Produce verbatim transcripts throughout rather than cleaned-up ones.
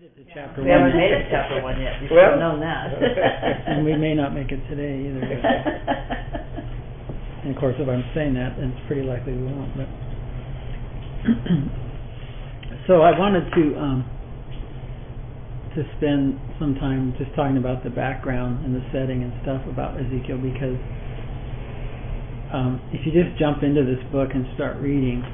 it to chapter we one. haven't made it to chapter one yet. You should Well. have known that. And we may not make it today either. And of course, if I'm saying that, then it's pretty likely we won't. But so I wanted to um, to spend some time just talking about the background and the setting and stuff about Ezekiel, because um, if you just jump into this book and start reading,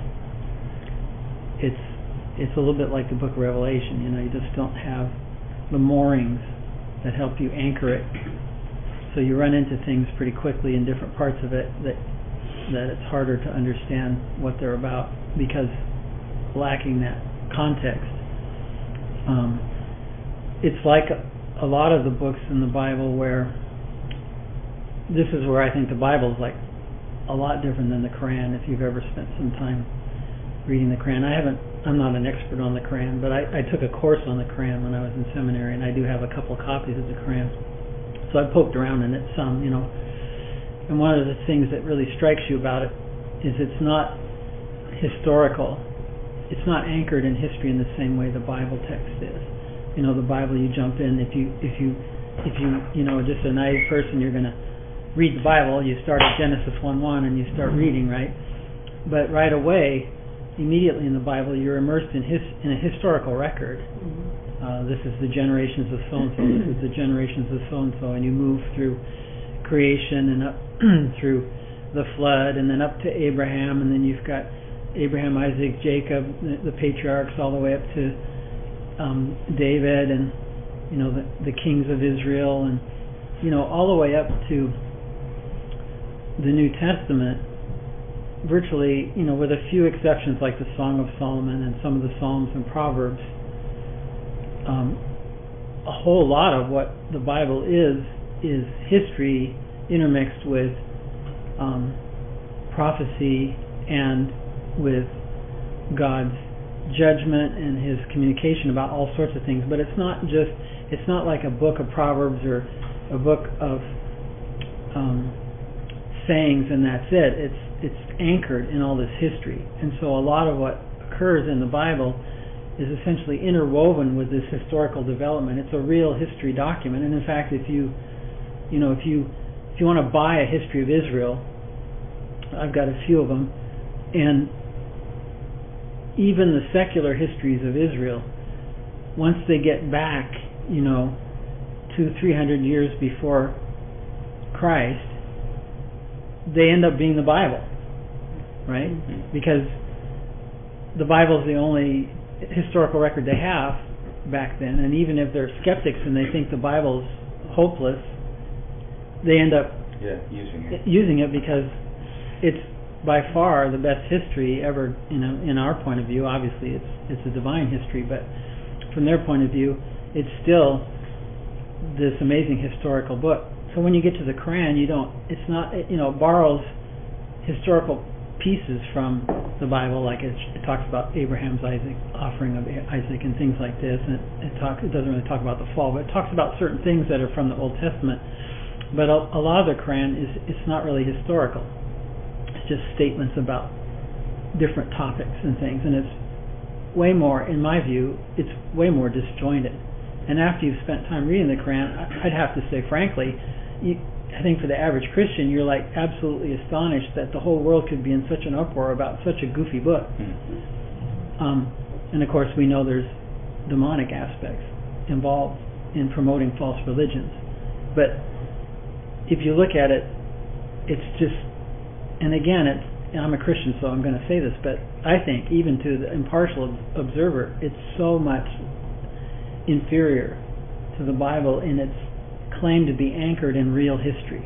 it's it's a little bit like the book of Revelation. You know, you just don't have the moorings that help you anchor it. So you run into things pretty quickly in different parts of it that that it's harder to understand what they're about because lacking that context. Um, it's like a, a lot of the books in the Bible where this is where I think the Bible is like a lot different than the Quran. If you've ever spent some time reading the Quran, I haven't. I'm not an expert on the Quran, but I, I took a course on the Quran when I was in seminary, and I do have a couple copies of the Quran. So I poked around in it some, you know. And one of the things that really strikes you about it is it's not historical. It's not anchored in history in the same way the Bible text is. You know, the Bible, you jump in. If you, if you, if you, you know, just a naive person, you're going to read the Bible. You start at Genesis one one and you start reading, right? But right away, immediately in the Bible, you're immersed in his in a historical record. Uh, this is the generations of so and so. This is the generations of so and so, and you move through creation and up through the flood, and then up to Abraham, and then you've got Abraham, Isaac, Jacob, the, the patriarchs, all the way up to um, David, and you know the, the kings of Israel, and you know all the way up to the New Testament. Virtually, you know, with a few exceptions like the Song of Solomon and some of the Psalms and Proverbs, um, a whole lot of what the Bible is is history intermixed with um, prophecy and with God's judgment and His communication about all sorts of things. But it's not just, it's not like a book of Proverbs or a book of um, sayings and that's it. It's it's anchored in all this history, and so a lot of what occurs in the Bible is essentially interwoven with this historical development. It's a real history document, and in fact, if you, you know, if you if you want to buy a history of Israel, I've got a few of them, and even the secular histories of Israel, once they get back, you know, two, three hundred years before Christ, they end up being the Bible, right? Mm-hmm. Because the Bible is the only historical record they have back then, and even if they're skeptics and they think the Bible's hopeless, they end up yeah, using it. using it because it's by far the best history ever. You know, in our point of view, obviously it's it's a divine history, but from their point of view, it's still this amazing historical book. So when you get to the Quran, you don't. It's not. You know, it borrows historical pieces from the Bible, like it, it talks about Abraham's Isaac offering of Isaac and things like this. And it, it talk. It doesn't really talk about the fall, but it talks about certain things that are from the Old Testament. But a, a lot of the Quran is. It's not really historical. It's just statements about different topics and things, and it's way more, in my view, it's way more disjointed. And after you've spent time reading the Quran, I'd have to say, frankly, you, I think for the average Christian, you're like absolutely astonished that the whole world could be in such an uproar about such a goofy book. Mm-hmm. Um, and of course, we know there's demonic aspects involved in promoting false religions. But if you look at it, it's just, and again, it's, I'm a Christian, so I'm going to say this, but I think even to the impartial observer, it's so much inferior to the Bible in its claim to be anchored in real history.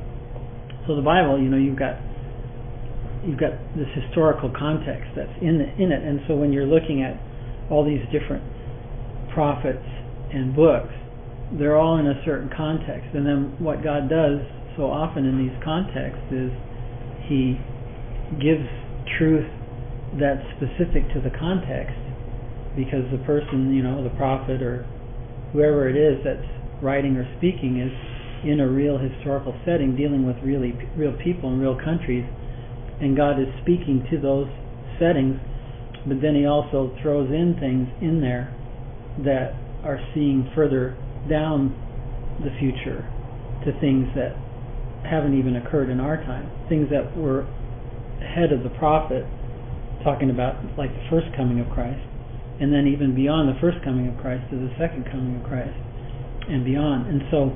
So the Bible, you know, you've got you've got this historical context that's in the, in it, and so when you're looking at all these different prophets and books, they're all in a certain context. And then what God does so often in these contexts is He gives truth that's specific to the context, because the person, you know, the prophet or whoever it is that's writing or speaking is in a real historical setting, dealing with really real people and real countries, and God is speaking to those settings, but then He also throws in things in there that are seeing further down the future to things that haven't even occurred in our time, things that were ahead of the prophet, talking about like the first coming of Christ, and then even beyond the first coming of Christ to the second coming of Christ and beyond. And so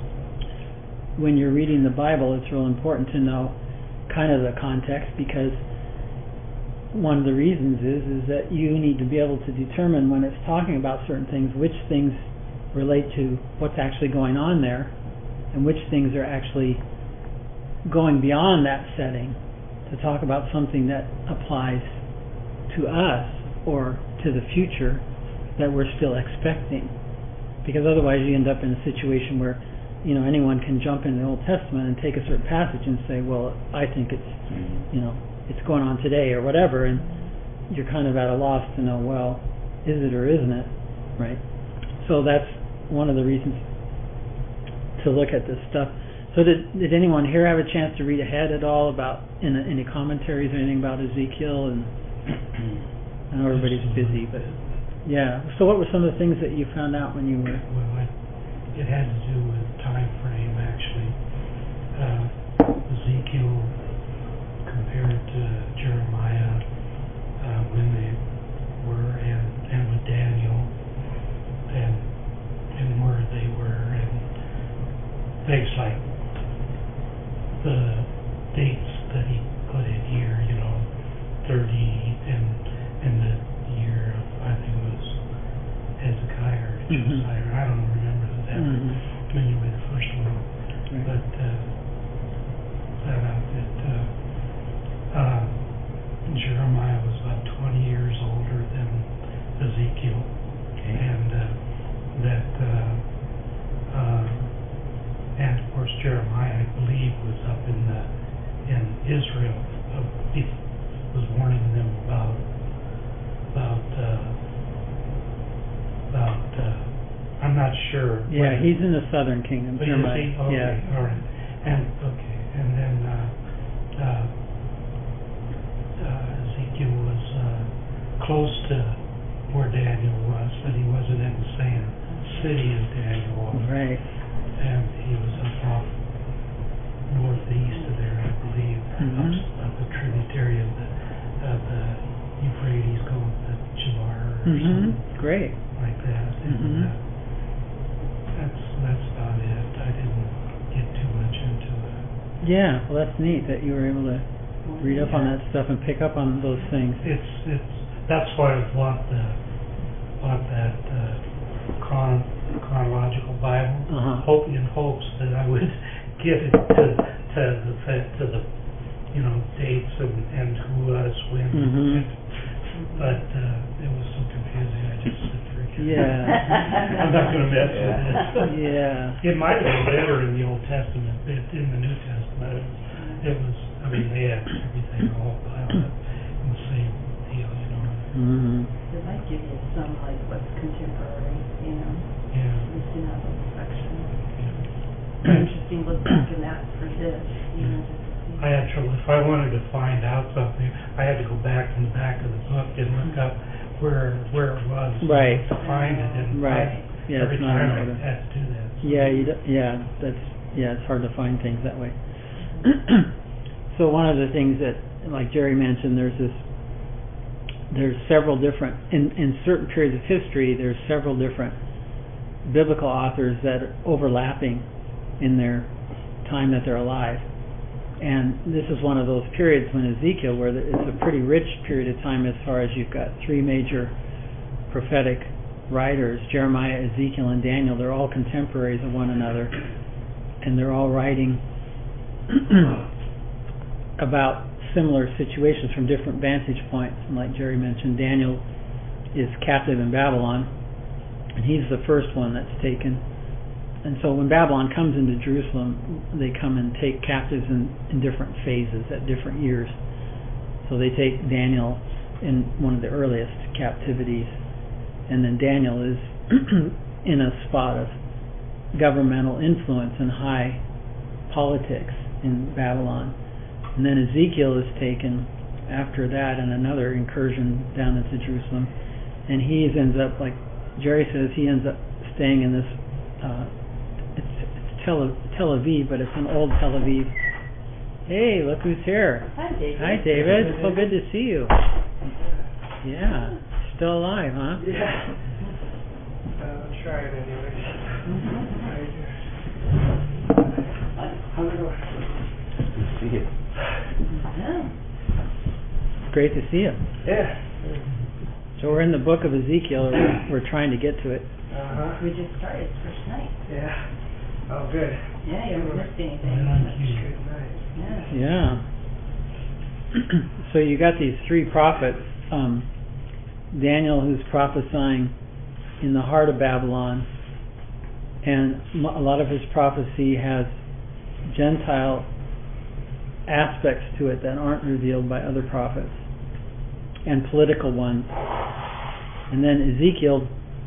when you're reading the Bible, it's real important to know kind of the context, because one of the reasons is is that you need to be able to determine when it's talking about certain things, which things relate to what's actually going on there, and which things are actually going beyond that setting to talk about something that applies to us or to the future that we're still expecting. Because otherwise you end up in a situation where, you know, anyone can jump in the Old Testament and take a certain passage and say, well, I think it's, you know, it's going on today or whatever, and you're kind of at a loss to know, well, is it or isn't it, right? So that's one of the reasons to look at this stuff. So did did anyone here have a chance to read ahead at all about in a, any commentaries or anything about Ezekiel? And I know everybody's busy, but yeah. So what were some of the things that you found out when you were? Well, I, it had to do with time frame, actually. Uh, Ezekiel compared to Jeremiah, uh, when they were, and, and with Daniel, and and where they were, and things like the dates that he put in here, you know, thirty, and and the year of, I think it was Hezekiah or Mm-hmm. Josiah, I don't remember that, Mm-hmm. anyway, the first one, Right. but uh, found out that uh, uh, Jeremiah was about twenty years older than Ezekiel, Okay. and uh, that uh, uh, and of course Jeremiah, I believe, was up in the in Israel. Uh, he was warning them about about uh, about. Uh, I'm not sure. Yeah, he's in the southern kingdom. But you Jeremiah. see, okay, Yeah. all right, and okay, and then uh, uh, uh, Ezekiel was uh, close to where Daniel was, but he wasn't in the same city as Daniel was. Right. And he was up off northeast of there, I believe, Mhm. up, up a tributary of the of the Euphrates called the Chebar or Mhm. something Great. like that. And Mhm. uh, that's that's about it. I didn't get too much into it. Yeah. Well, that's neat that you were able to read up on that stuff and pick up on those things. It's it's that's why I bought the bought that uh, chron chronological Bible, Uh-huh. hope in hopes that I would get it to to the to the you know dates and, and who was when. Mhm. But uh, it was so confusing. I just said, forget it. Yeah. I'm not going to mess with this. Yeah. It might have been better in the Old Testament, but in the New Testament, it was, it was I mean, they had everything all piled up in the same deal, you know. Mhm. It might give you some, like, what's contemporary, you know, Yeah. at least in that little section. yeah. Interesting look back in that for this, you know, just to see. I had trouble. If I wanted to find out something, I had to go back in the back of the book and look up where where it was Right. to find it. And Right. Yeah, every it's not time in I order. had to do that. So. Yeah, you do, yeah, that's yeah, it's hard to find things that way. So one of the things that, like Jerry mentioned, there's this, there's several different in in certain periods of history. There's several different biblical authors that are overlapping in their time that they're alive, and this is one of those periods when Ezekiel, where it's a pretty rich period of time as far as you've got three major prophetic writers, Jeremiah, Ezekiel, and Daniel. They're all contemporaries of one another, and they're all writing about similar situations from different vantage points. And like Jerry mentioned, Daniel is captive in Babylon, and he's the first one that's taken. And so when Babylon comes into Jerusalem, they come and take captives in, in different phases at different years. So they take Daniel in one of the earliest captivities, and then Daniel is in a spot of governmental influence and high politics in Babylon. And then Ezekiel is taken after that in another incursion down into Jerusalem, and he ends up like Jerry says he ends up staying in this, uh, it's, it's Tel, Tel Aviv, but it's an old Tel Aviv. Hey, look who's here. Hi, David. Hi, David. So good to see you. Yeah. Still alive, huh? Yeah. Uh, trying anyways. How's it going? Good to see you. Yeah. It's great to see you. Yeah. So we're in the book of Ezekiel. We're, we're trying to get to it. Uh-huh. We just started first night. Yeah. Oh, good. Yeah, you haven't missed anything. Right on cue. Good night. Yeah. Yeah. So you got these three prophets. Um, Daniel, who's prophesying in the heart of Babylon, and a lot of his prophecy has Gentile aspects to it that aren't revealed by other prophets, and political ones. And then Ezekiel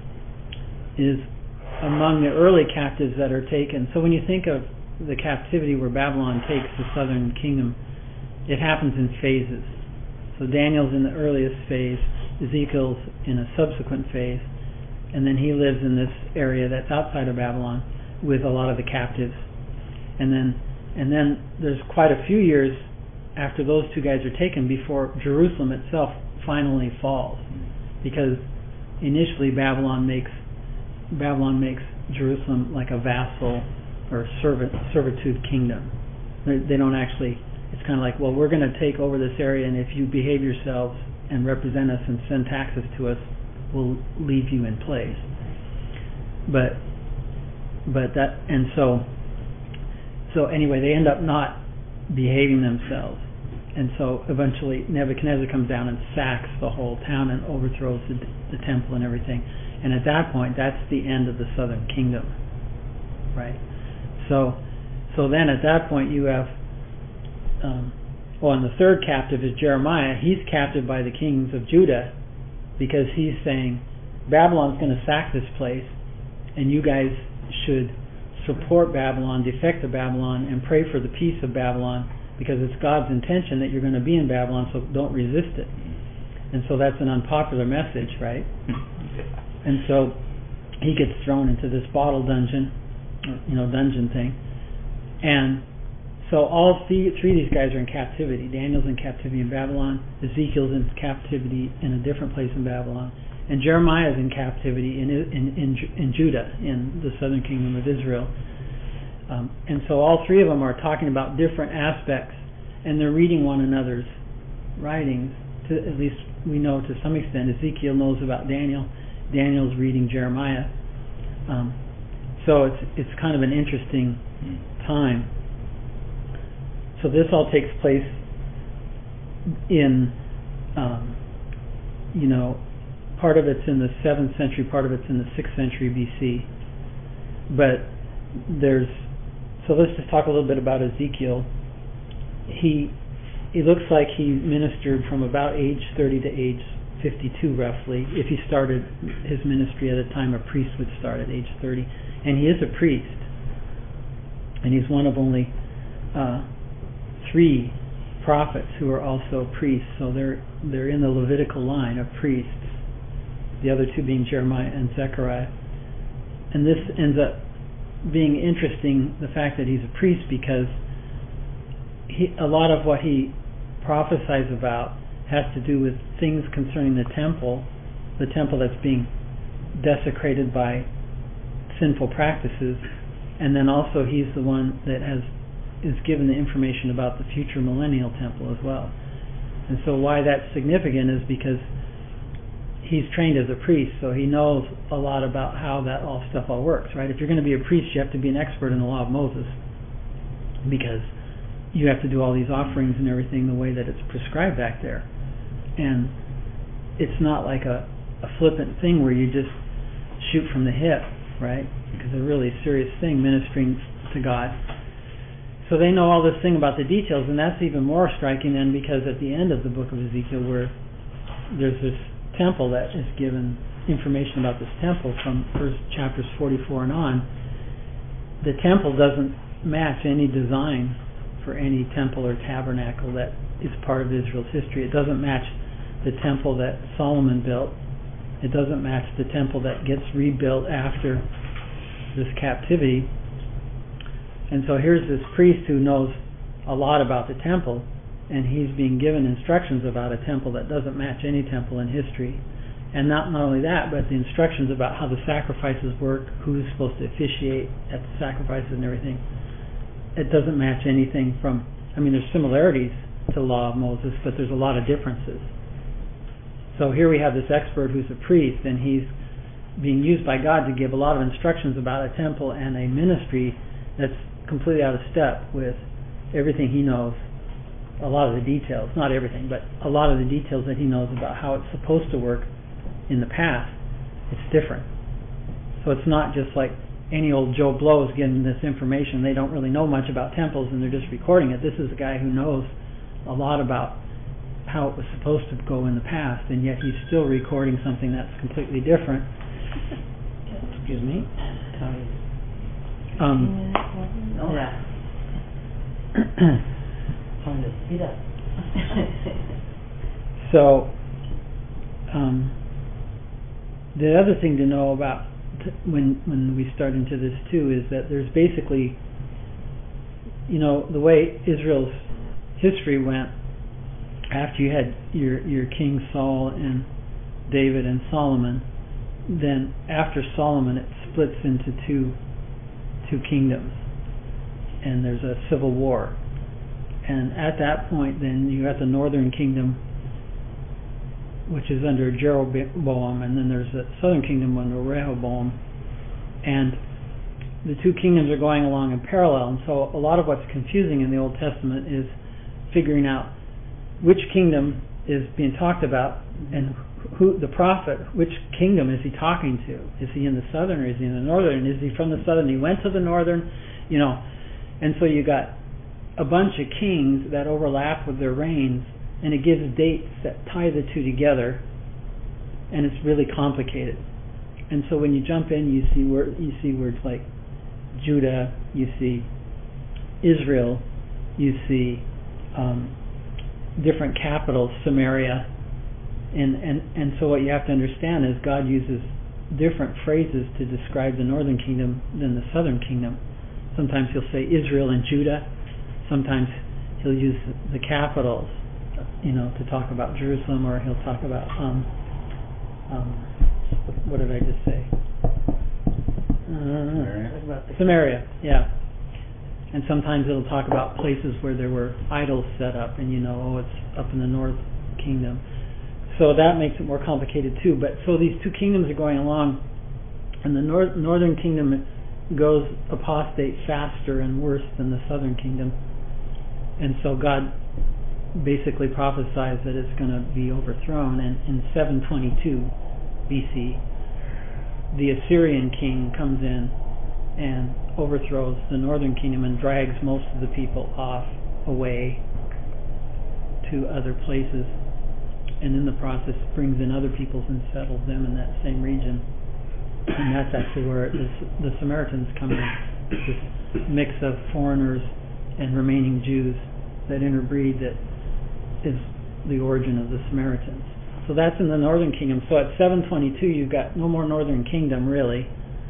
is among the early captives that are taken. So when you think of the captivity where Babylon takes the southern kingdom, it happens in phases. So Daniel's in the earliest phase, Ezekiel's in a subsequent phase, and then he lives in this area that's outside of Babylon with a lot of the captives. And then and then there's quite a few years after those two guys are taken before Jerusalem itself finally falls, because initially Babylon makes Babylon makes Jerusalem like a vassal or servant servitude kingdom. They, they don't actually. It's kind of like, well, we're going to take over this area, and if you behave yourselves and represent us and send taxes to us, we'll leave you in place. But but that and so so anyway, they end up not behaving themselves, and so eventually Nebuchadnezzar comes down and sacks the whole town and overthrows the, the temple and everything. And at that point, that's the end of the southern kingdom, right? So so then at that point you have. Um, well, and the third captive is Jeremiah. He's captive by the kings of Judah because he's saying Babylon's going to sack this place, and you guys should support Babylon, defect to Babylon, and pray for the peace of Babylon, because it's God's intention that you're going to be in Babylon, so don't resist it. And so that's an unpopular message, right? And so he gets thrown into this bottle dungeon, you know, dungeon thing, and so all three, three of these guys are in captivity. Daniel's in captivity in Babylon, Ezekiel's in captivity in a different place in Babylon, and Jeremiah's in captivity in in in, in Judah, in the southern kingdom of Israel. Um, and so all three of them are talking about different aspects, and they're reading one another's writings. To, at least we know to some extent. Ezekiel knows about Daniel. Daniel's reading Jeremiah. Um, so it's it's kind of an interesting time. So this all takes place in, um, you know, part of it's in the seventh century, part of it's in the sixth century B C. But there's, so let's just talk a little bit about Ezekiel. He, it looks like he ministered from about age thirty to age fifty-two, roughly. If he started his ministry at a time a priest would start at age thirty, and he is a priest, and he's one of only. Uh, three prophets who are also priests, so they're they're in the Levitical line of priests, the other two being Jeremiah and Zechariah. And this ends up being interesting, the fact that he's a priest, because he, a lot of what he prophesies about has to do with things concerning the temple, the temple that's being desecrated by sinful practices, and then also he's the one that has is given the information about the future millennial temple as well. And so why that's significant is because he's trained as a priest, so he knows a lot about how that all stuff all works, right? If you're going to be a priest, you have to be an expert in the law of Moses, because you have to do all these offerings and everything the way that it's prescribed back there. And it's not like a, a flippant thing where you just shoot from the hip, right? Because it's a really serious thing, ministering to God. So they know all this thing about the details, and that's even more striking then, because at the end of the book of Ezekiel, where there's this temple that is given information about this temple from first chapters forty-four and on, the temple doesn't match any design for any temple or tabernacle that is part of Israel's history. It doesn't match the temple that Solomon built It doesn't match the temple that gets rebuilt after this captivity. And so here's this priest who knows a lot about the temple, and he's being given instructions about a temple that doesn't match any temple in history. And not, not only that, but the instructions about how the sacrifices work, who's supposed to officiate at the sacrifices and everything. It doesn't match anything from, I mean, there's similarities to the law of Moses, but there's a lot of differences. So here we have this expert who's a priest, and he's being used by God to give a lot of instructions about a temple and a ministry that's completely out of step with everything he knows, a lot of the details, not everything, but a lot of the details that he knows about how it's supposed to work in the past. It's different. So it's not just like any old Joe Blow is getting this information. They don't really know much about temples and they're just recording it. This is a guy who knows a lot about how it was supposed to go in the past, and yet he's still recording something that's completely different. Excuse me. Um, Oh. Yeah. Time to speed up. so, um, the other thing to know about t- when when we start into this too is that there's basically, you know, the way Israel's history went. After you had your your King Saul and David and Solomon, then after Solomon it splits into two two kingdoms, and there's a civil war. And at that point, then you got the northern kingdom, which is under Jeroboam, and then there's the southern kingdom under Rehoboam, and the two kingdoms are going along in parallel. And so a lot of what's confusing in the Old Testament is figuring out which kingdom is being talked about, and who the prophet, which kingdom is he talking to? Is he in the southern or is he in the northern? Is he from the southern? He went to the northern, you know. And so you got a bunch of kings that overlap with their reigns, and it gives dates that tie the two together, and it's really complicated. And so when you jump in, you see where you see words like Judah, you see Israel, you see um, different capitals, Samaria, and, and, and so what you have to understand is God uses different phrases to describe the northern kingdom than the southern kingdom. Sometimes he'll say Israel and Judah. Sometimes he'll use the capitals, you know, to talk about Jerusalem, or he'll talk about um, um, what did I just say? Uh, Samaria. Samaria, yeah. And sometimes it'll talk about places where there were idols set up, and you know, oh, it's up in the north kingdom. So that makes it more complicated too. But so these two kingdoms are going along, and the north, northern kingdom goes apostate faster and worse than the southern kingdom. And so God basically prophesies that it's going to be overthrown. And in seven twenty-two B C, the Assyrian king comes in and overthrows the northern kingdom and drags most of the people off away to other places, and in the process brings in other peoples and settles them in that same region. And that's actually where the, the Samaritans come in, this mix of foreigners and remaining Jews that interbreed, that is the origin of the Samaritans. So that's in the northern kingdom. So at seven twenty-two you've got no more northern kingdom really.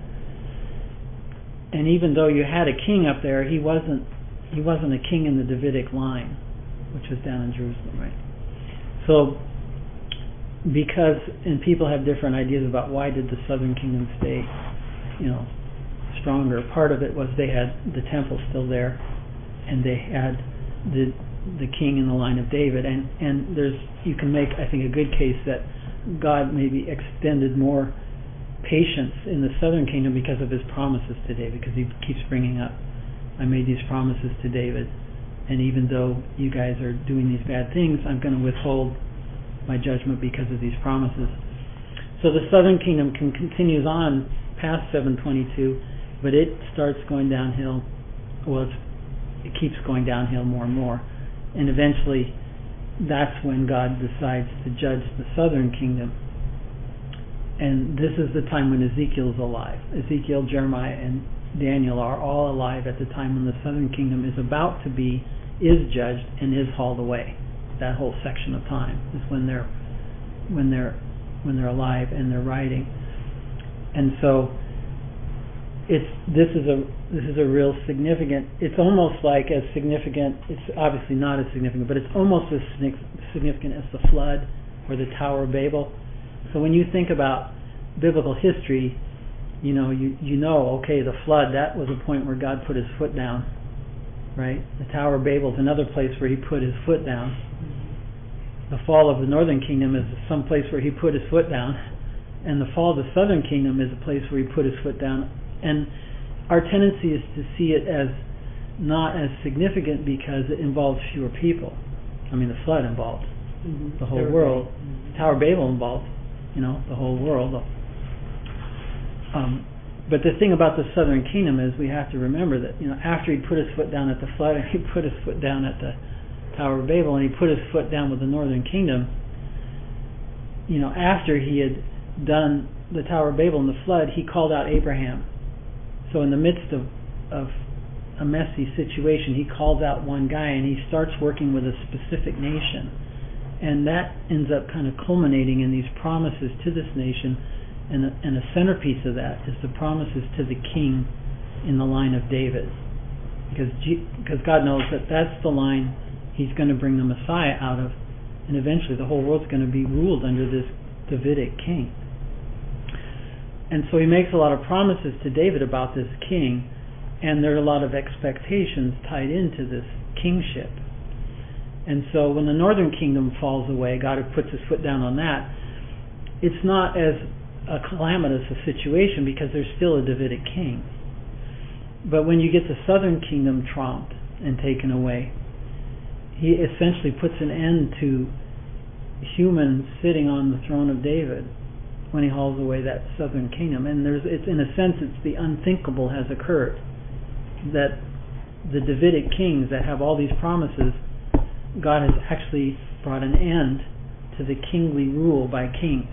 And even though you had a king up there, he wasn't he wasn't a king in the Davidic line, which was down in Jerusalem, right? So because, and people have different ideas about why did the southern kingdom stay, you know, stronger. Part of it was they had the temple still there, and they had the the king in the line of David, and and there's you can make, I think, a good case that God maybe extended more patience in the southern kingdom because of his promises to David, because he keeps bringing up, I made these promises to David, and even though you guys are doing these bad things, I'm going to withhold my judgment because of these promises. So the southern kingdom can continues on past seven twenty-two, but it starts going downhill. Well, it's, it keeps going downhill more and more, and eventually that's when God decides to judge the southern kingdom. And this is the time when Ezekiel is alive. Ezekiel, Jeremiah, and Daniel are all alive at the time when the southern kingdom is about to be, is judged, and is hauled away. That whole section of time is when they're when they're when they're alive and they're riding. And so it's this is a this is a real significant. It's almost like as significant. It's obviously not as significant, but it's almost as significant as the flood or the Tower of Babel. So when you think about biblical history, you know you you know okay, the flood, that was a point where God put His foot down, right? The Tower of Babel is another place where He put His foot down. The fall of the northern kingdom is some place where He put His foot down, and the fall of the southern kingdom is a place where He put His foot down. And our tendency is to see it as not as significant because it involves fewer people. I mean, the flood involved mm-hmm. the whole Everybody. world. Mm-hmm. Tower of Babel involved, you know, the whole world. Um, but the thing about the southern kingdom is we have to remember that, you know, after He put His foot down at the flood, and He put His foot down at the Tower of Babel, and He put His foot down with the northern kingdom, you know, after He had done the Tower of Babel and the flood, He called out Abraham. So in the midst of, of a messy situation, He calls out one guy and He starts working with a specific nation. And that ends up kind of culminating in these promises to this nation. And a, and a centerpiece of that is the promises to the king in the line of David. Because, G, because God knows that that's the line He's going to bring the Messiah out of. And eventually the whole world's going to be ruled under this Davidic king. And so He makes a lot of promises to David about this king, and there are a lot of expectations tied into this kingship. And so when the northern kingdom falls away, God puts His foot down on that. It's not as a calamitous a situation because there's still a Davidic king. But when you get the southern kingdom trumped and taken away, He essentially puts an end to humans sitting on the throne of David when He hauls away that southern kingdom. And there's, it's in a sense, it's the unthinkable has occurred, that the Davidic kings that have all these promises, God has actually brought an end to the kingly rule by kings.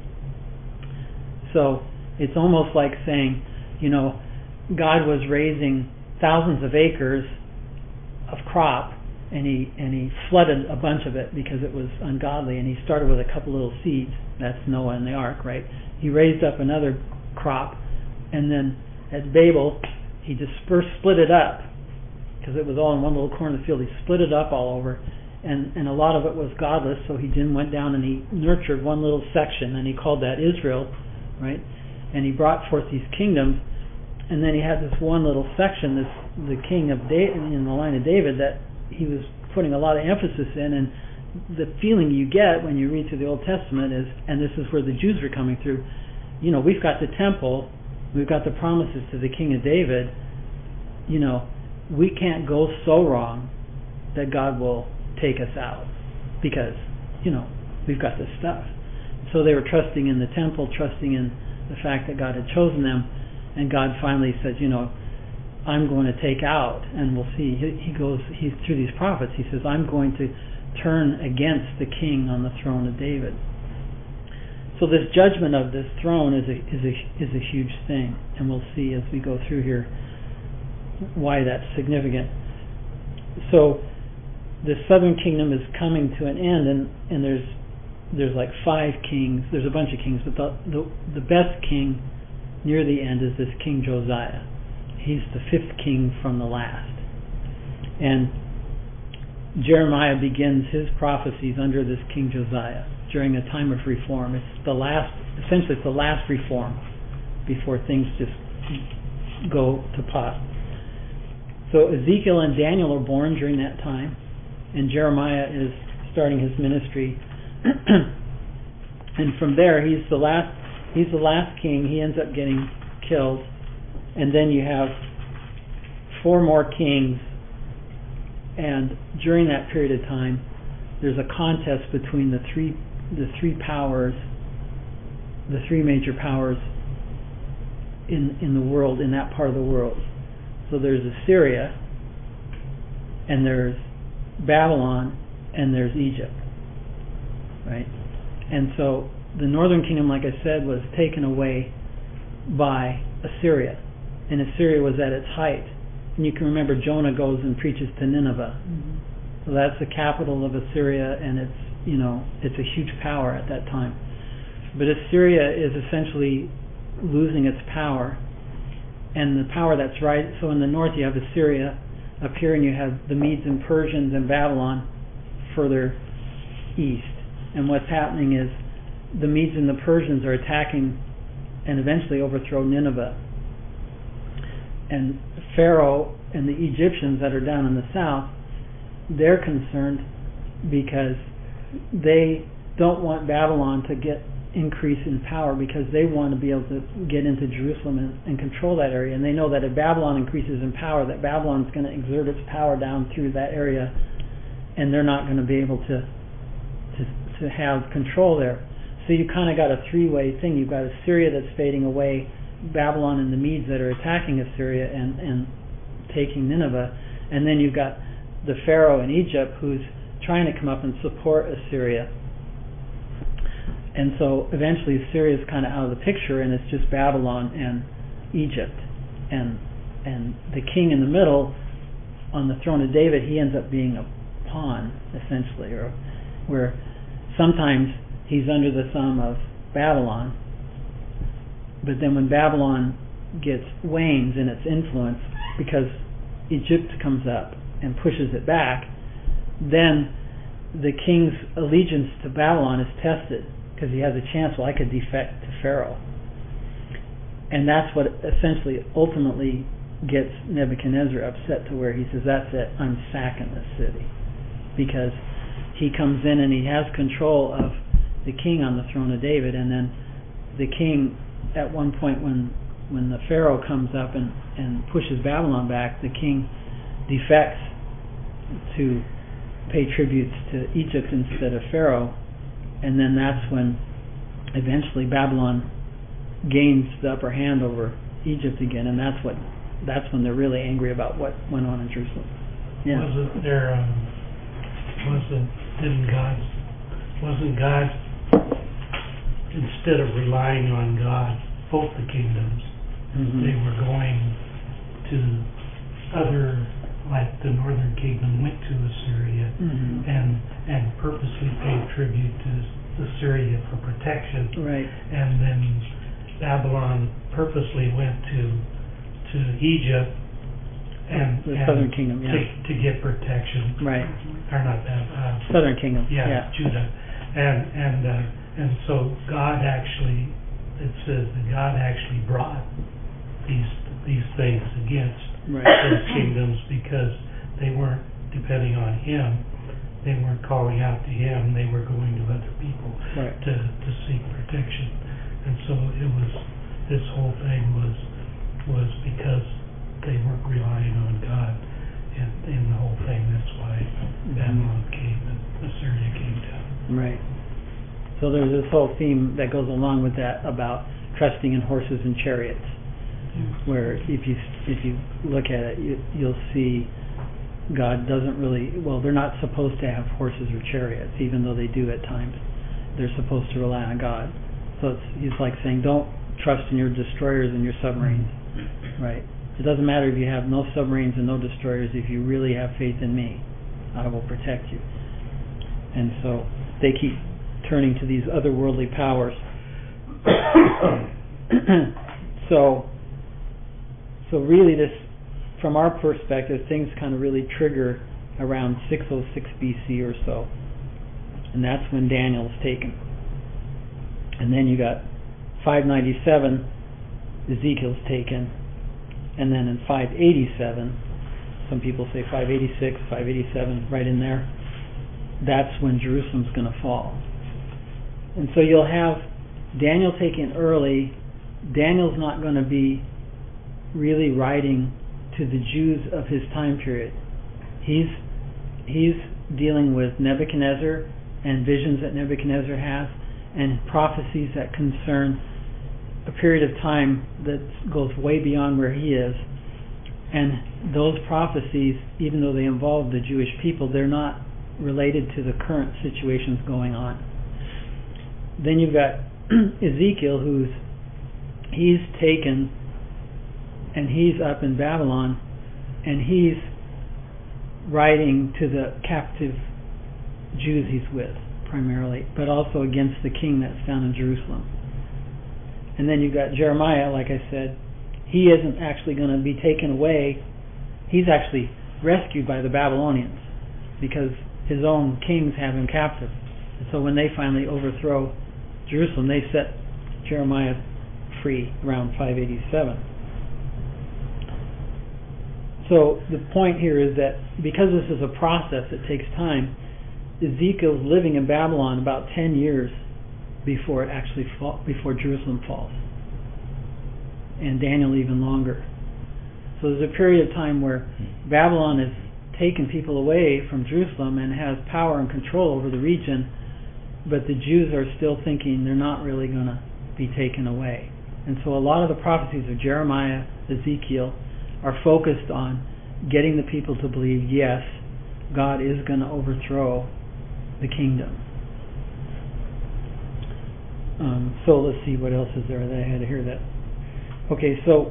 So it's almost like saying, you know, God was raising thousands of acres of crop, and he and he flooded a bunch of it because it was ungodly, and He started with a couple little seeds. That's Noah and the ark, right? He raised up another crop, and then at Babel He dispersed, split it up, because it was all in one little corner of the field. He split it up all over, and, and a lot of it was godless, so He then went down and He nurtured one little section, and He called that Israel, right? And He brought forth these kingdoms, and then He had this one little section, this the king of David, in the line of David, that He was putting a lot of emphasis in. And the feeling you get when you read through the Old Testament is, and this is where the Jews were coming through, you know, we've got the temple, we've got the promises to the king of David, you know, we can't go so wrong that God will take us out because, you know, we've got this stuff. So they were trusting in the temple, trusting in the fact that God had chosen them, and God finally says, you know, I'm going to take out, and we'll see, he, he goes, he's through these prophets, He says, I'm going to turn against the king on the throne of David. So this judgment of this throne is a is a is a huge thing, and we'll see as we go through here why that's significant. So the southern kingdom is coming to an end, and, and there's there's like five kings. There's a bunch of kings, but the the, the best king near the end is this King Josiah. He's the fifth king from the last, and Jeremiah begins his prophecies under this King Josiah during a time of reform. It's the last, essentially it's the last reform before things just go to pot. So Ezekiel and Daniel are born during that time, and Jeremiah is starting his ministry. And from there, he's the last. He's the last king. He ends up getting killed, and then you have four more kings. And during that period of time, there's a contest between the three the three powers, the three major powers in in the world, in that part of the world. So there's Assyria, and there's Babylon, and there's Egypt, right? And so the northern kingdom, like I said, was taken away by Assyria, and Assyria was at its height. And you can remember Jonah goes and preaches to Nineveh. Mm-hmm. So that's the capital of Assyria, and it's, you know, it's a huge power at that time. but Assyria is essentially losing its power, and the power that's right. So in the north you have Assyria, up here, and you have the Medes and Persians and Babylon further east. And what's happening is the Medes and the Persians are attacking and eventually overthrow Nineveh. And Pharaoh and the Egyptians that are down in the south, they're concerned because they don't want Babylon to get increase in power, because they want to be able to get into Jerusalem and, and control that area. And they know that if Babylon increases in power, that Babylon is going to exert its power down through that area, and they're not going to be able to to, to have control there. So you kind of got a three-way thing. You've got Assyria that's fading away, Babylon and the Medes that are attacking Assyria and, and taking Nineveh, and then you've got the Pharaoh in Egypt who's trying to come up and support Assyria. And so eventually Assyria is kind of out of the picture, and it's just Babylon and Egypt. And and the king in the middle on the throne of David, he ends up being a pawn, essentially, or where sometimes he's under the thumb of Babylon, but then when Babylon gets wanes in its influence because Egypt comes up and pushes it back, then the king's allegiance to Babylon is tested, because he has a chance, well, I could defect to Pharaoh. And that's what essentially ultimately gets Nebuchadnezzar upset, to where he says, that's it, I'm sacking this city. Because he comes in and he has control of the king on the throne of David, and then the king, at one point when when the Pharaoh comes up and, and pushes Babylon back, the king defects to pay tributes to Egypt instead of Pharaoh. And then that's when eventually Babylon gains the upper hand over Egypt again, and that's what that's when they're really angry about what went on in Jerusalem. Yeah. Wasn't there? Um, wasn't didn't God? Wasn't God, instead of relying on God, both the kingdoms, mm-hmm. they were going to other, like the northern kingdom went to Assyria, mm-hmm. and and purposely paid tribute to Assyria for protection. Right. And then Babylon purposely went to to Egypt and the and southern kingdom, yeah, to, to get protection. Right. Or not that. Uh, southern kingdom. Yeah, yeah. Judah, and and uh, and so God actually, it says that God actually brought these these things against right. those kingdoms, because they weren't depending on Him. They weren't calling out to Him. They were going to other people right. to, to seek protection. And so it was, this whole thing was was because they weren't relying on God in, in the whole thing. That's why mm-hmm. Babylon came and Assyria came down. Right. So there's this whole theme that goes along with that about trusting in horses and chariots, yeah. where if you if you look at it, you, you'll see God doesn't really, well, they're not supposed to have horses or chariots, even though they do at times. They're supposed to rely on God. So it's, he's like saying, don't trust in your destroyers and your submarines, right? It doesn't matter if you have no submarines and no destroyers. If you really have faith in me, I will protect you. And so they keep turning to these otherworldly powers. so, so really this, from our perspective, things kind of really trigger around six oh six B C or so, and that's when Daniel's taken. And then you got five ninety-seven, Ezekiel's taken, and then in five eighty-seven, some people say five eighty-six, five eighty-seven, right in there, that's when Jerusalem's going to fall. And so you'll have Daniel taken early. Daniel's not going to be really writing to the Jews of his time period. He's he's dealing with Nebuchadnezzar and visions that Nebuchadnezzar has and prophecies that concern a period of time that goes way beyond where he is. And those prophecies, even though they involve the Jewish people, they're not related to the current situations going on. Then you've got Ezekiel, who's he's taken and he's up in Babylon, and he's writing to the captive Jews he's with, primarily, but also against the king that's found in Jerusalem. And then you've got Jeremiah, like I said, he isn't actually going to be taken away. He's actually rescued by the Babylonians because his own kings have him captive. And so when they finally overthrow Jerusalem, they set Jeremiah free around five eighty-seven. So the point here is that because this is a process, it takes time. Ezekiel's living in Babylon about ten years before it actually fall, before Jerusalem falls, and Daniel even longer. So there's a period of time where Babylon has taken people away from Jerusalem and has power and control over the region, but the Jews are still thinking they're not really going to be taken away. And so a lot of the prophecies of Jeremiah, Ezekiel, are focused on getting the people to believe, yes, God is going to overthrow the kingdom. Um, so let's see, what else is there that I had to hear that. Okay, so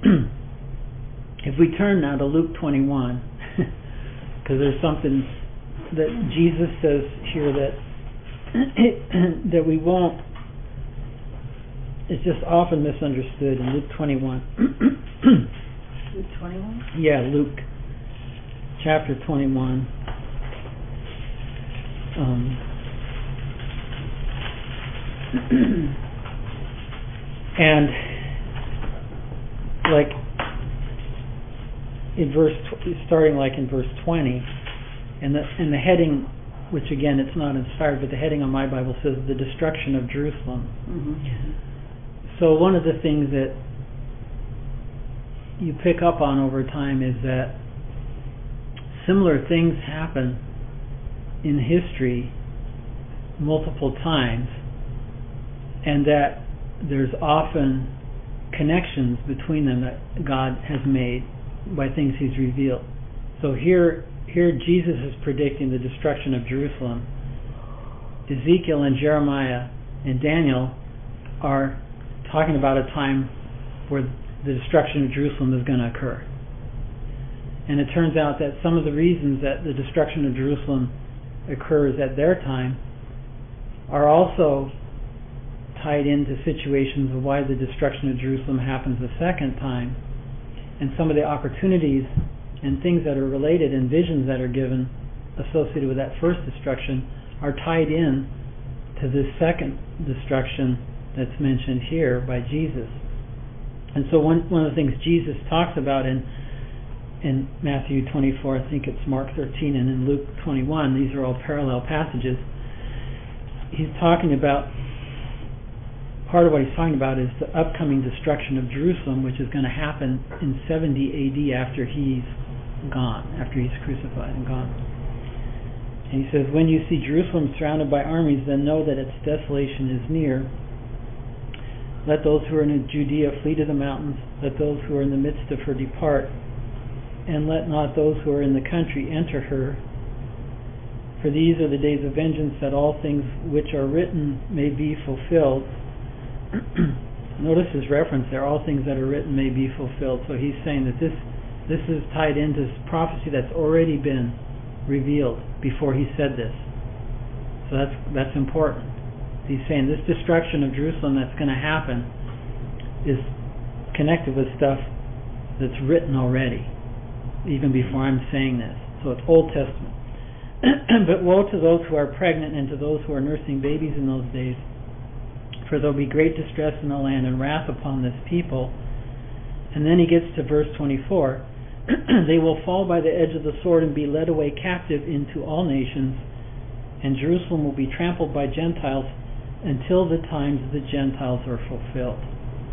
if we turn now to Luke twenty-one, because there's something that Jesus says here that that we won't, it's just often misunderstood in Luke twenty-one. Luke twenty-one? Yeah, Luke chapter twenty-one. Um, and like in verse, starting like in verse twenty, and the and the heading, which again it's not inspired, but the heading on my Bible says the destruction of Jerusalem. Mm-hmm. So one of the things that you pick up on over time is that similar things happen in history multiple times, and that there's often connections between them that God has made by things He's revealed. So here, here Jesus is predicting the destruction of Jerusalem. Ezekiel and Jeremiah and Daniel are talking about a time where the destruction of Jerusalem is going to occur. And it turns out that some of the reasons that the destruction of Jerusalem occurs at their time are also tied into situations of why the destruction of Jerusalem happens a second time, and some of the opportunities and things that are related and visions that are given associated with that first destruction are tied in to this second destruction that's mentioned here by Jesus. And so one one of the things Jesus talks about in in Matthew twenty-four, I think it's Mark thirteen, and in Luke twenty-one, these are all parallel passages. He's talking about, part of what he's talking about is the upcoming destruction of Jerusalem, which is going to happen in seventy A D after he's gone, after he's crucified and gone. And he says, when you see Jerusalem surrounded by armies, then know that its desolation is near. Let those who are in Judea flee to the mountains. Let those who are in the midst of her depart. And let not those who are in the country enter her. For these are the days of vengeance, that all things which are written may be fulfilled. Notice his reference there, all things that are written may be fulfilled. So he's saying that this this is tied into prophecy that's already been revealed before he said this. So that's that's important. He's saying this destruction of Jerusalem that's going to happen is connected with stuff that's written already, even before I'm saying this. So it's Old Testament. But woe to those who are pregnant and to those who are nursing babies in those days, for there will be great distress in the land and wrath upon this people. And then he gets to verse twenty-four. They will fall by the edge of the sword and be led away captive into all nations, and Jerusalem will be trampled by Gentiles until the times of the Gentiles are fulfilled.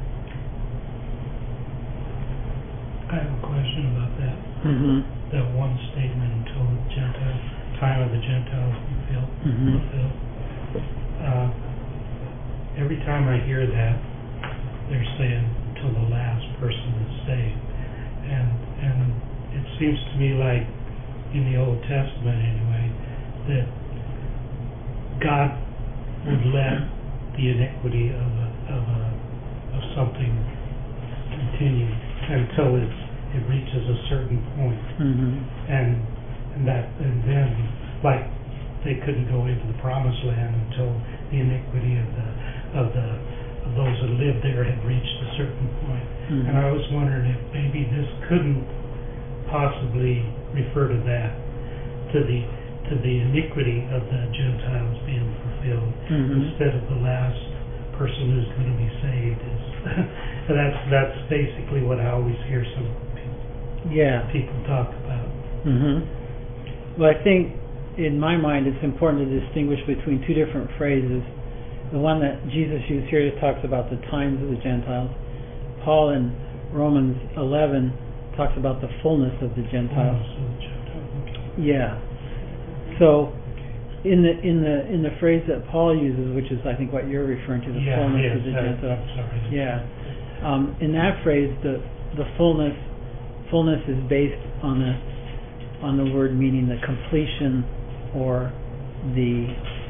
I have a question about that. Mm-hmm. That one statement, until the Gentiles, time of the Gentiles fulfilled. Mm-hmm. fulfilled. Uh, every time I hear that, they're saying till the last person is saved, and and it seems to me like in the Old Testament anyway that God would let the iniquity of a, of a of something continue until it it reaches a certain point, Mm-hmm. and and that and then like they couldn't go into the promised land until the iniquity of the of the of those that lived there had reached a certain point. Mhm. And I was wondering if maybe this couldn't possibly refer to that, to the to the iniquity of the Gentiles being fulfilled, Mhm. instead of the last person who's going to be saved. Is that's that's basically what I always hear some people, Yeah. people talk about. hmm Well, I think in my mind it's important to distinguish between two different phrases. The one that Jesus used here talks about the times of the Gentiles. Paul in Romans eleven talks about the fullness of the Gentiles. Oh, so the Gentiles, okay. Yeah. So in the in the in the phrase that Paul uses, which is I think what you're referring to, the Yeah, fullness yes, of the that- Gentiles. I'm sorry. Yeah. Um, in that phrase, the the fullness fullness is based on the on the word meaning the completion, or the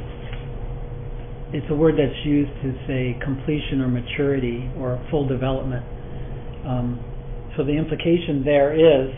it's a word that's used to say completion or maturity or full development. Um, so the implication there is